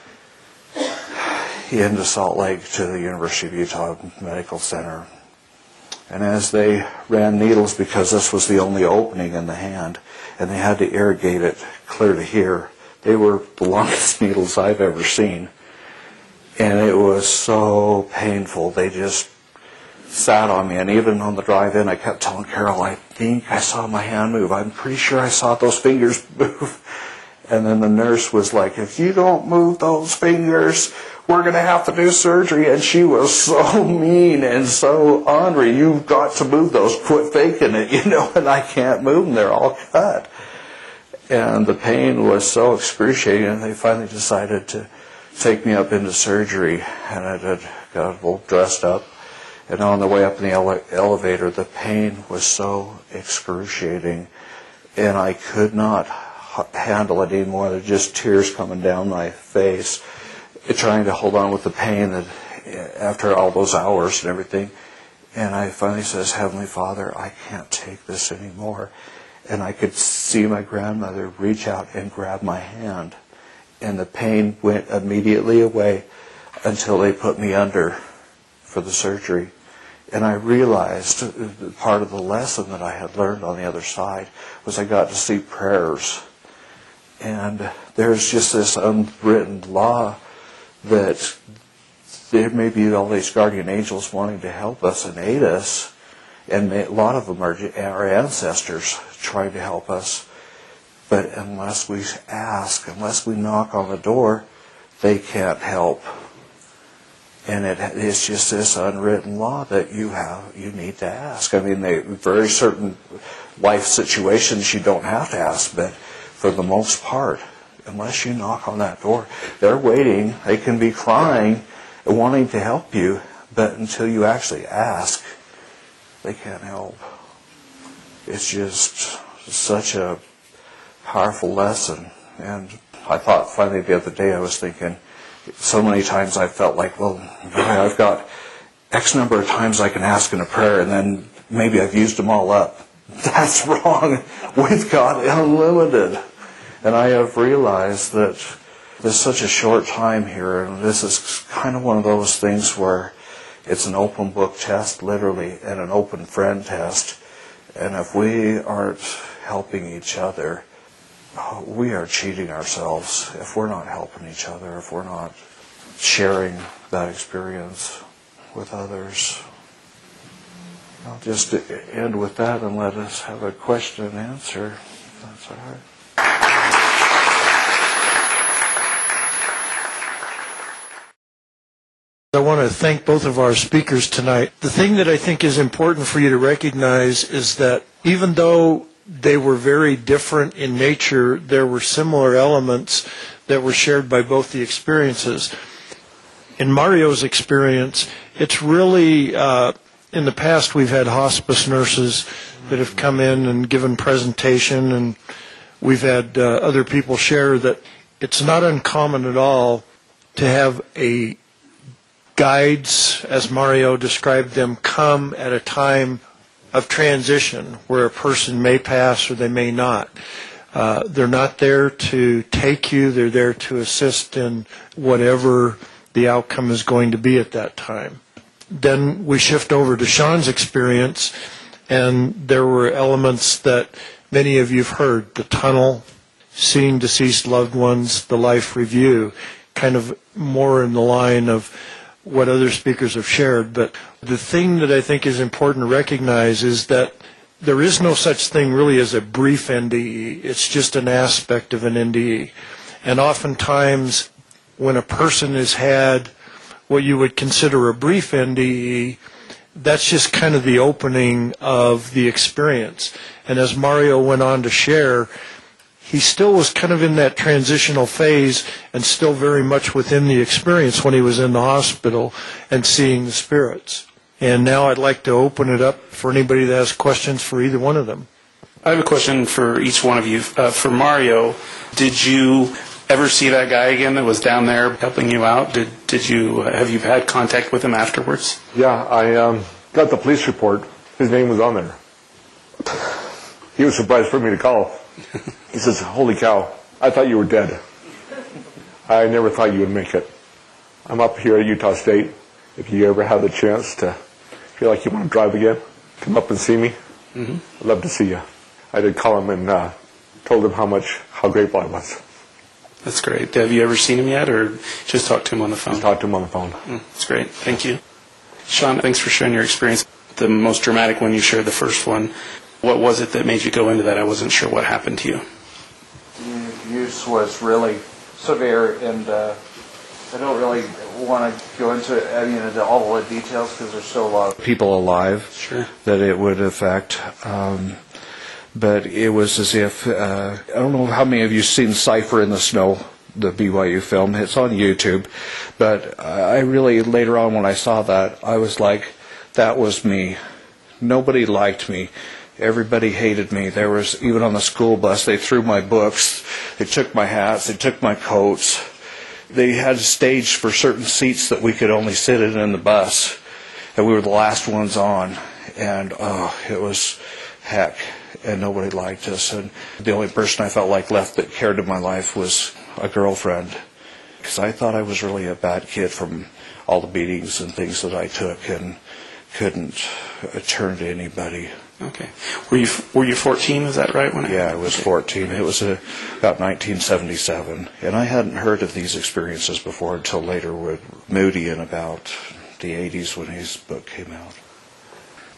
into Salt Lake to the University of Utah Medical Center. And as they ran needles, because this was the only opening in the hand, and they had to irrigate it clear to here, they were the longest needles I've ever seen. And it was so painful. They just sat on me. And even on the drive in, I kept telling Carol, "I think I saw my hand move. I'm pretty sure I saw those fingers move." And then the nurse was like, "If you don't move those fingers, we're going to have to do surgery." And she was so mean and so ornery. "You've got to move those. Quit faking it, and I can't move them. They're all cut." And the pain was so excruciating, they finally decided to take me up into surgery. And I got all dressed up. And on the way up in the elevator, the pain was so excruciating. And I could not handle it anymore. There were just tears coming down my face, trying to hold on with the pain that after all those hours and everything. And I finally says, "Heavenly Father, I can't take this anymore." And I could see my grandmother reach out and grab my hand. And the pain went immediately away until they put me under for the surgery. And I realized part of the lesson that I had learned on the other side was I got to see prayers. And there's just this unwritten law that there may be all these guardian angels wanting to help us and aid us, and a lot of them are our ancestors trying to help us. But unless we ask, unless we knock on the door, they can't help. And it's just this unwritten law that you need to ask. I mean, very certain life situations you don't have to ask, but for the most part, unless you knock on that door, they're waiting. They can be crying and wanting to help you, but until you actually ask, they can't help. It's just such a powerful lesson. And I thought finally the other day, I was thinking, so many times I felt like, well, I've got X number of times I can ask in a prayer, and then maybe I've used them all up. That's wrong. We've got unlimited. And I have realized that there's such a short time here, and this is kind of one of those things where it's an open book test, literally, and an open friend test. And if we aren't helping each other, we are cheating ourselves if we're not helping each other, if we're not sharing that experience with others. I'll just end with that and let us have a question and answer, if that's all right. I want to thank both of our speakers tonight. The thing that I think is important for you to recognize is that even though they were very different in nature, there were similar elements that were shared by both the experiences. In Mario's experience, it's really, in the past we've had hospice nurses that have come in and given presentation, and we've had other people share that it's not uncommon at all to have a guides, as Mario described them, come at a time of transition where a person may pass or they may not. They're not there to take you, they're there to assist in whatever the outcome is going to be at that time. Then we shift over to Sean's experience, and there were elements that many of you have heard: the tunnel, seeing deceased loved ones, the life review, kind of more in the line of what other speakers have shared. But the thing that I think is important to recognize is that there is no such thing really as a brief NDE. It's just an aspect of an NDE. And oftentimes when a person has had what you would consider a brief NDE, that's just kind of the opening of the experience. And as Mario went on to share, he still was kind of in that transitional phase and still very much within the experience when he was in the hospital and seeing the spirits. And now I'd like to open it up for anybody that has questions for either one of them. I have a question for each one of you. For Mario, did you ever see that guy again that was down there helping you out? Have you had contact with him afterwards? Yeah, I got the police report. His name was on there. He was surprised for me to call. He says, "Holy cow, I thought you were dead. I never thought you would make it. I'm up here at Utah State. If you ever have the chance to feel like you want to drive again, come up and see me. I'd love to see you." I did call him and told him how grateful I was. That's great. Have you ever seen him yet, or just talked to him on the phone? Just talked to him on the phone. That's great. Thank you. Sean, thanks for sharing your experience. The most dramatic one, you shared the first one. What was it that made you go into that? I wasn't sure what happened to you. The abuse was really severe, and I don't really want to go into all the details because there's still a lot of people alive that it would affect. But it was as if, I don't know how many of you have seen Cypher in the Snow, the BYU film. It's on YouTube. But I really, later on when I saw that, I was like, that was me. Nobody liked me. Everybody hated me. There was, even on the school bus, they threw my books, they took my hats, they took my coats. They had a stage for certain seats that we could only sit in the bus, and we were the last ones on. And it was heck, and nobody liked us. And the only person I felt like left that cared in my life was a girlfriend, because I thought I was really a bad kid from all the beatings and things that I took, and couldn't turn to anybody. Okay. Were you 14? Is that right? Yeah, I was 14. It was about 1977, and I hadn't heard of these experiences before until later with Moody in about the 80s when his book came out.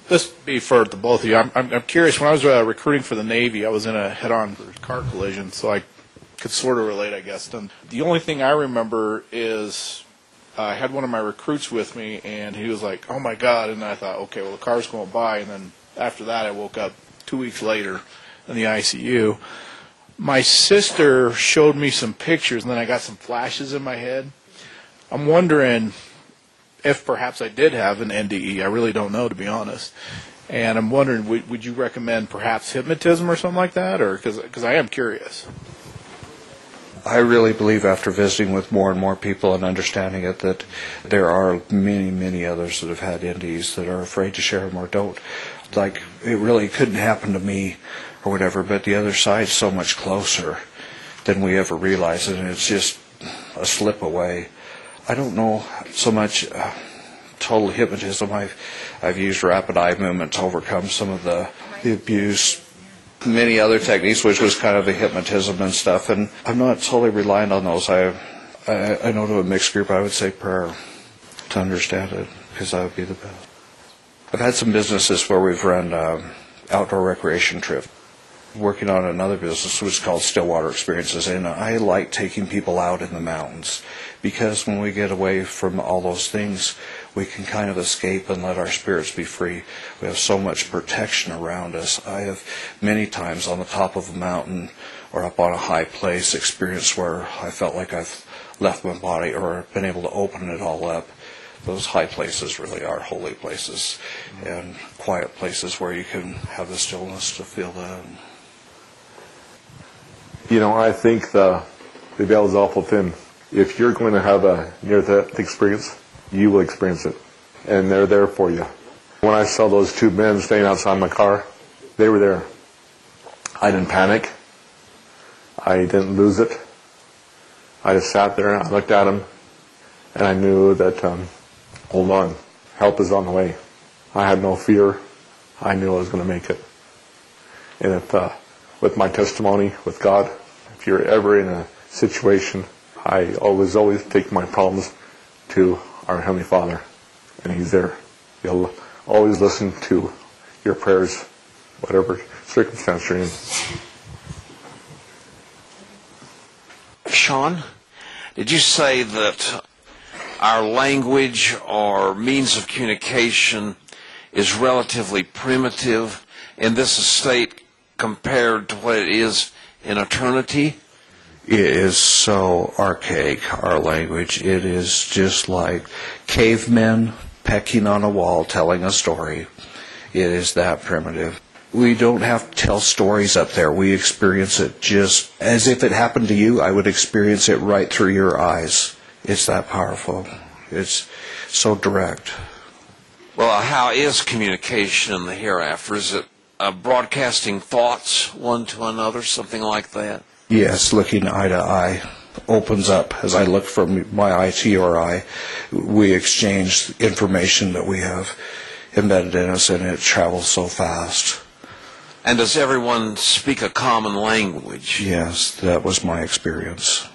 This be for the both of you. I'm curious. When I was recruiting for the Navy, I was in a head-on car collision, so I could sort of relate, I guess. And the only thing I remember is I had one of my recruits with me, and he was like, "Oh my God!" And I thought, "Okay, well the car's going by." And then after that, I woke up 2 weeks later in the ICU. My sister showed me some pictures, and then I got some flashes in my head. I'm wondering if perhaps I did have an NDE. I really don't know, to be honest. And I'm wondering, would you recommend perhaps hypnotism or something like that? Or because I am curious. I really believe after visiting with more and more people and understanding it that there are many, many others that have had NDEs that are afraid to share them or don't. Like, it really couldn't happen to me or whatever, but the other side's so much closer than we ever realize it, and it's just a slip away. I don't know so much total hypnotism. I've used rapid eye movement to overcome some of the abuse, many other techniques, which was kind of the hypnotism and stuff, and I'm not totally reliant on those. I know to a mixed group I would say prayer to understand it, because that would be the best. I've had some businesses where we've run outdoor recreation trips. Working on another business which is called Stillwater Experiences, and I like taking people out in the mountains, because when we get away from all those things, we can kind of escape and let our spirits be free. We have so much protection around us. I have many times on the top of a mountain or up on a high place experienced where I felt like I've left my body or been able to open it all up. Those high places really are holy places, and quiet places where you can have the stillness to feel that. You know, I think the veil is awful thin. If you're going to have a near-death experience, you will experience it. And they're there for you. When I saw those two men staying outside my car, they were there. I didn't panic. I didn't lose it. I just sat there and I looked at them, and I knew that, hold on, help is on the way. I had no fear. I knew I was going to make it. And if, with my testimony with God, if you're ever in a situation, I always take my problems to our Heavenly Father, and He's there. He'll always listen to your prayers, whatever circumstance you're in. Sean, did you say that our language or means of communication is relatively primitive in this estate compared to what it is in eternity? It is so archaic, our language. It is just like cavemen pecking on a wall telling a story. It is that primitive. We don't have to tell stories up there. We experience it just as if it happened to you. I would experience it right through your eyes. It's that powerful. It's so direct. Well, how is communication in the hereafter? Is it broadcasting thoughts one to another, something like that? Yes, looking eye to eye opens up. As I look from my eye to your eye, we exchange information that we have embedded in us, and it travels so fast. And does everyone speak a common language? Yes, that was my experience.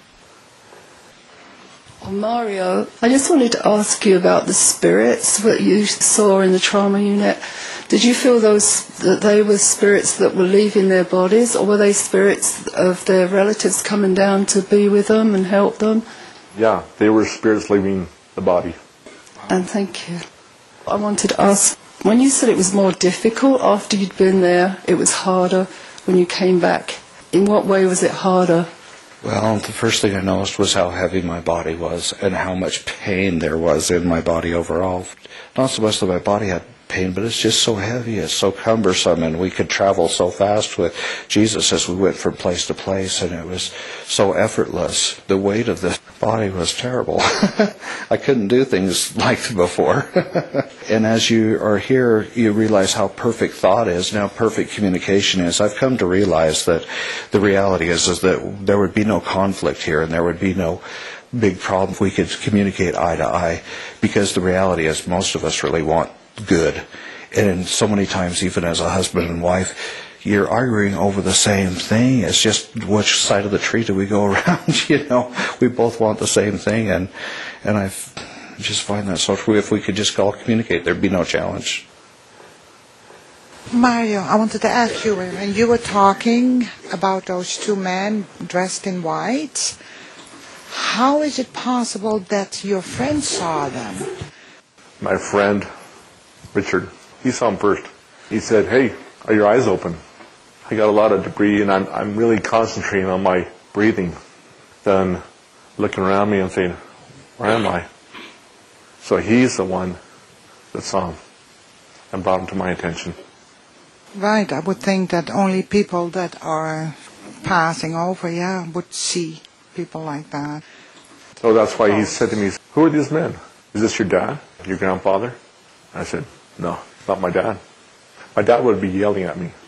Well, Mario, I just wanted to ask you about the spirits that you saw in the trauma unit. Did you feel that they were spirits that were leaving their bodies, or were they spirits of their relatives coming down to be with them and help them? Yeah, they were spirits leaving the body. And thank you. I wanted to ask, when you said it was more difficult after you'd been there, it was harder when you came back. In what way was it harder? Well, the first thing I noticed was how heavy my body was and how much pain there was in my body overall. Not so much that my body had pain, but it's just so heavy, it's so cumbersome, and we could travel so fast with Jesus as we went from place to place, and it was so effortless. The weight of the body was terrible. I couldn't do things like before. And as you are here, you realize how perfect thought is, and how perfect communication is. I've come to realize that the reality is that there would be no conflict here, and there would be no big problem if we could communicate eye to eye, because the reality is most of us really want good. And so many times, even as a husband and wife, you're arguing over the same thing. It's just which side of the tree do we go around, you know. We both want the same thing, and I just find that so true. If we could just all communicate, there'd be no challenge. Mario, I wanted to ask you, when you were talking about those two men dressed in white, how is it possible that your friend saw them? My friend, Richard, he saw him first. He said, "Hey, are your eyes open?" I got a lot of debris, and I'm really concentrating on my breathing. Then looking around me and saying, "Where am I?" So he's the one that saw him and brought him to my attention. Right, I would think that only people that are passing over, would see people like that. So that's why he said to me, "Who are these men? Is this your dad? Your grandfather?" I said, "No, not my dad. My dad would be yelling at me."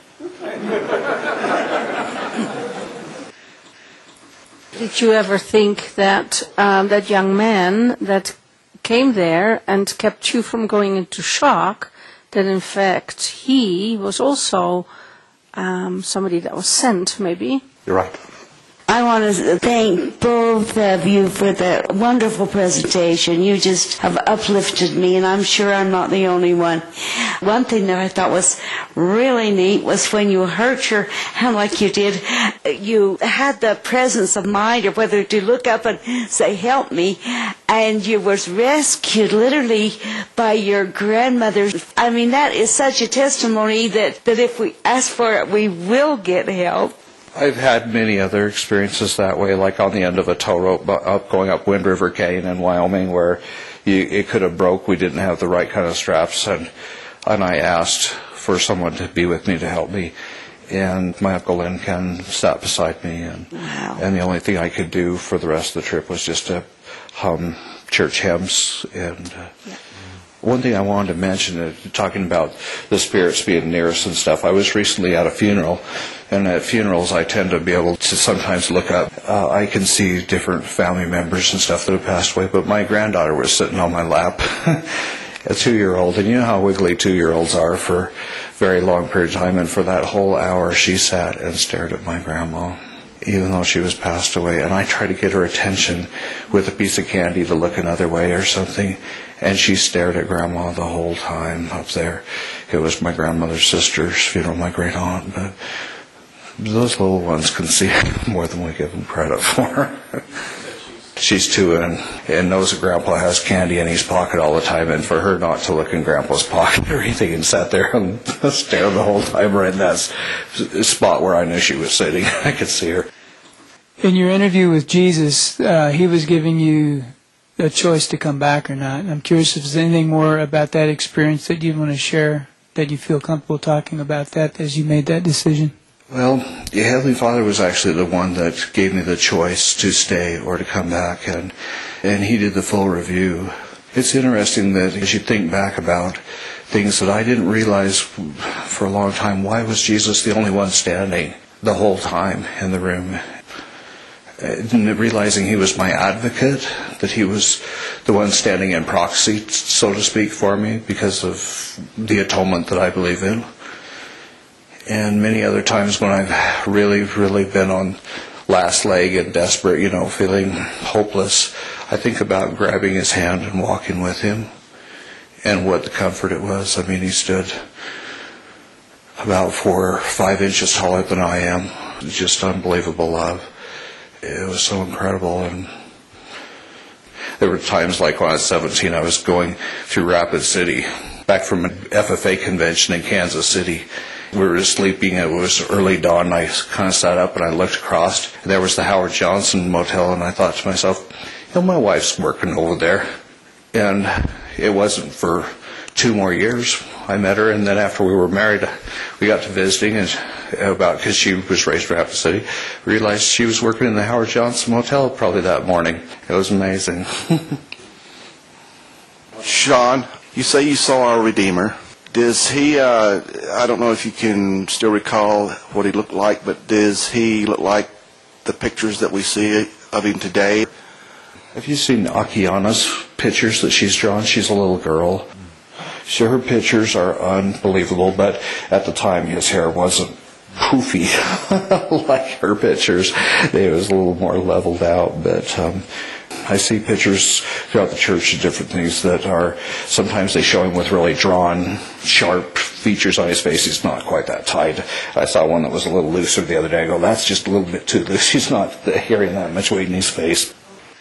Did you ever think that that young man that came there and kept you from going into shock, that in fact he was also somebody that was sent, maybe? You're right. I want to thank both of you for the wonderful presentation. You just have uplifted me, and I'm sure I'm not the only one. One thing that I thought was really neat was when you hurt your hand like you did, you had the presence of mind, or whether to look up and say, "Help me," and you was rescued literally by your grandmother. I mean, that is such a testimony that if we ask for it, we will get help. I've had many other experiences that way, like on the end of a tow rope going up Wind River Canyon in Wyoming, where it could have broke. We didn't have the right kind of straps, and I asked for someone to be with me to help me. And my Uncle Lincoln sat beside me, and the only thing I could do for the rest of the trip was just to hum church hymns. And one thing I wanted to mention, talking about the spirits being near us and stuff, I was recently at a funeral, and at funerals I tend to be able to sometimes look up. I can see different family members and stuff that have passed away, but my granddaughter was sitting on my lap, a 2-year-old, and you know how wiggly 2-year-olds are for a very long period of time, and for that whole hour she sat and stared at my grandma, even though she was passed away. And I tried to get her attention with a piece of candy to look another way or something, and she stared at Grandma the whole time up there. It was my grandmother's sister's funeral, my great aunt, but those little ones can see more than we give them credit for. She's 2 and knows that Grandpa has candy in his pocket all the time, and for her not to look in Grandpa's pocket or anything and sat there and stare the whole time right in that spot where I knew she was sitting, I could see her. In your interview with Jesus, he was giving you a choice to come back or not. I'm curious if there's anything more about that experience that you want to share, that you feel comfortable talking about that as you made that decision. Well, the Heavenly Father was actually the one that gave me the choice to stay or to come back, and he did the full review. It's interesting that as you think back about things that I didn't realize for a long time, why was Jesus the only one standing the whole time in the room? Realizing he was my advocate, that he was the one standing in proxy, so to speak, for me because of the atonement that I believe in. And many other times when I've really, really been on last leg and desperate, feeling hopeless, I think about grabbing his hand and walking with him, and what the comfort it was. I mean, he stood about 4 or 5 inches taller than I am. Just unbelievable love. It was so incredible. And there were times like when I was 17, I was going through Rapid City, back from an FFA convention in Kansas City. We were sleeping, it was early dawn, I kind of sat up and I looked across, and there was the Howard Johnson Motel, and I thought to myself, my wife's working over there. And it wasn't for 2 more years. I met her, and then after we were married, we got to visiting, and because she was raised in Rapid City, realized she was working in the Howard Johnson Motel probably that morning. It was amazing. Sean, you say you saw our Redeemer. Does he, I don't know if you can still recall what he looked like, but does he look like the pictures that we see of him today? Have you seen Akiana's pictures that she's drawn? She's a little girl. So her pictures are unbelievable, but at the time his hair wasn't poofy like her pictures. It was a little more leveled out, but I see pictures throughout the church of different things that are, sometimes they show him with really drawn, sharp features on his face, he's not quite that tight. I saw one that was a little looser the other day. I go, that's just a little bit too loose. He's not carrying that much weight in his face.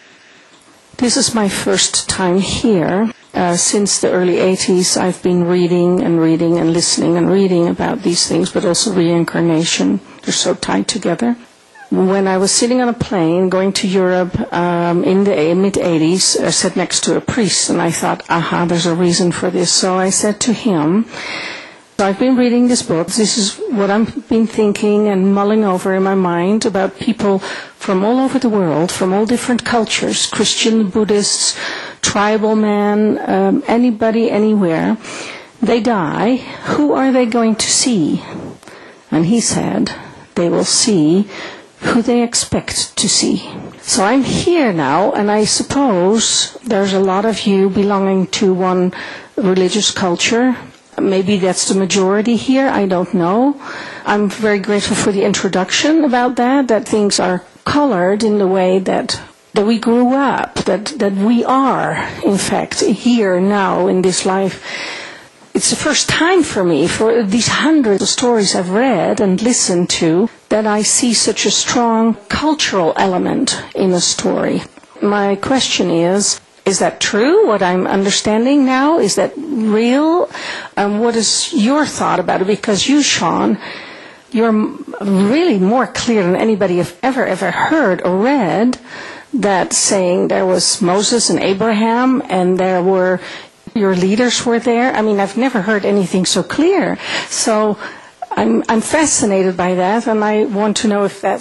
This is my first time here. Since the early 80s, I've been reading and listening and reading about these things, but also reincarnation. They're so tied together. When I was sitting on a plane going to Europe in the mid-80s, I sat next to a priest, and I thought, there's a reason for this. So I said to him, I've been reading this book. This is what I've been thinking and mulling over in my mind about people from all over the world, from all different cultures, Christian, Buddhists, tribal man, anybody, anywhere. They die. Who are they going to see? And he said, they will see who they expect to see. So I'm here now, and I suppose there's a lot of you belonging to one religious culture. Maybe that's the majority here, I don't know. I'm very grateful for the introduction about that things are colored in the way that we grew up, that we are, in fact, here now in this life. It's the first time for me, for these hundreds of stories I've read and listened to, that I see such a strong cultural element in a story. My question is that true, what I'm understanding now? Is that real? What is your thought about it? Because you, Sean, you're really more clear than anybody I've ever heard or read, that saying there was Moses and Abraham and there were your leaders were there. I mean, I've never heard anything so clear. So I'm fascinated by that, and I want to know if that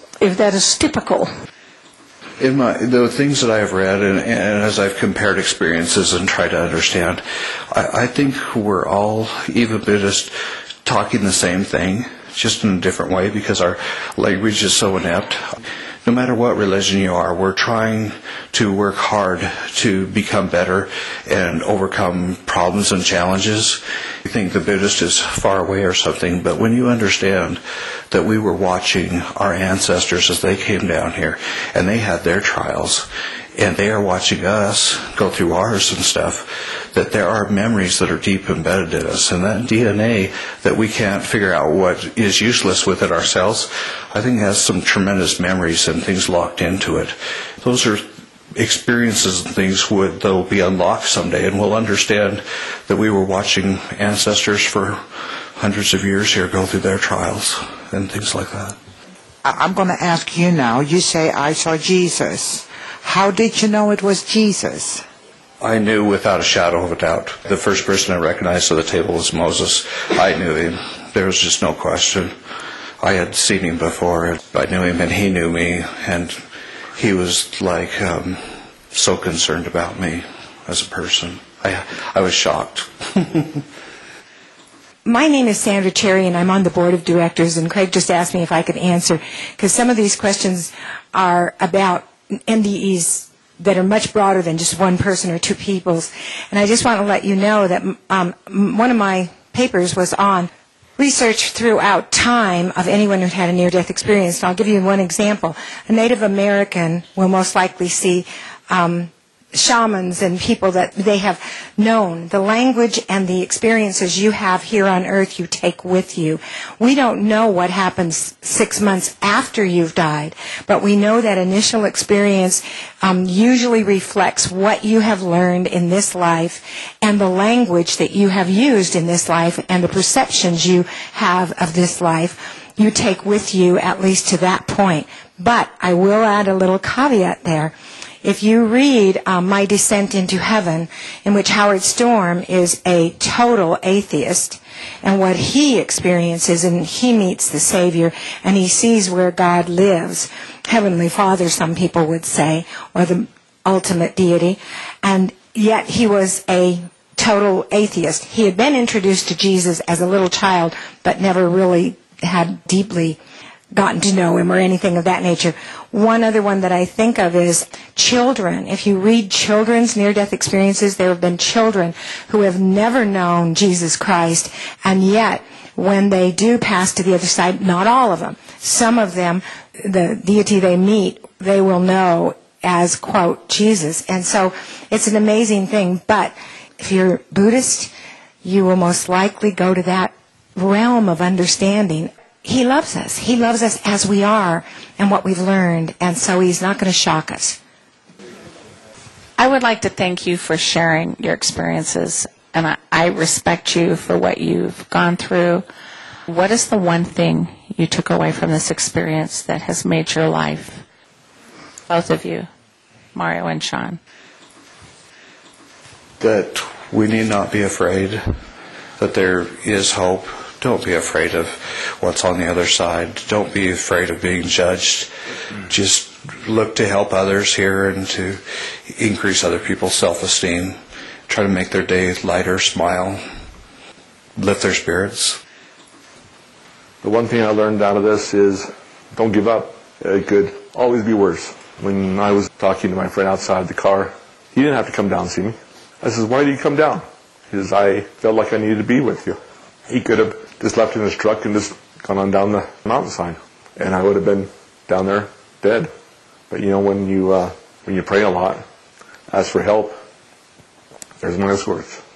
is typical. In the things that I've read and as I've compared experiences and tried to understand, I think we're all, even Buddhists, talking the same thing, just in a different way, because our language is so inept. No matter what religion you are, we're trying to work hard to become better and overcome problems and challenges. You think the Buddhist is far away or something, but when you understand that we were watching our ancestors as they came down here, and they had their trials, and they are watching us go through ours and stuff, that there are memories that are deep embedded in us, and that DNA that we can't figure out what is useless with it ourselves, I think has some tremendous memories and things locked into it. Those are experiences and things they'll be unlocked someday, and we'll understand that we were watching ancestors for hundreds of years here go through their trials and things like that. I'm going to ask you now. You say, I saw Jesus. How did you know it was Jesus? I knew without a shadow of a doubt. The first person I recognized at the table was Moses. I knew him. There was just no question. I had seen him before. I knew him and he knew me. And he was like so concerned about me as a person. I was shocked. My name is Sandra Cherry, and I'm on the board of directors, and Craig just asked me if I could answer, because some of these questions are about NDEs that are much broader than just one person or two people's. And I just want to let you know that one of my papers was on research throughout time of anyone who had a near-death experience. And I'll give you one example. A Native American will most likely see shamans and people that they have known. The language and the experiences you have here on earth you take with you. We don't know what happens 6 months after you've died, but we know that initial experience usually reflects what you have learned in this life and the language that you have used in this life and the perceptions you have of this life you take with you at least to that point. But I will add a little caveat there. If you read My Descent into Heaven, in which Howard Storm is a total atheist, and what he experiences, and he meets the Savior, and he sees where God lives, Heavenly Father, some people would say, or the ultimate deity, and yet he was a total atheist. He had been introduced to Jesus as a little child, but never really had deeply gotten to know him or anything of that nature. One other one that I think of is children. If you read children's near-death experiences, there have been children who have never known Jesus Christ, and yet when they do pass to the other side, not all of them, some of them, the deity they meet, they will know as, quote, Jesus. And so it's an amazing thing. But if you're Buddhist, you will most likely go to that realm of understanding. He loves us. He loves us as we are and what we've learned, and so He's not going to shock us. I would like to thank you for sharing your experiences, and I respect you for what you've gone through. What is the one thing you took away from this experience that has made your life? Both of you, Mario and Sean. That we need not be afraid, that there is hope. Don't be afraid of what's on the other side. Don't be afraid of being judged. Just look to help others here and to increase other people's self-esteem. Try to make their day lighter, smile, lift their spirits. The one thing I learned out of this is don't give up. It could always be worse. When I was talking to my friend outside the car, he didn't have to come down and see me. I says, why did you come down? He says, I felt like I needed to be with you. He could have just left in his truck and just gone on down the mountainside, and I would have been down there dead. But when you pray a lot, ask for help, there's no words.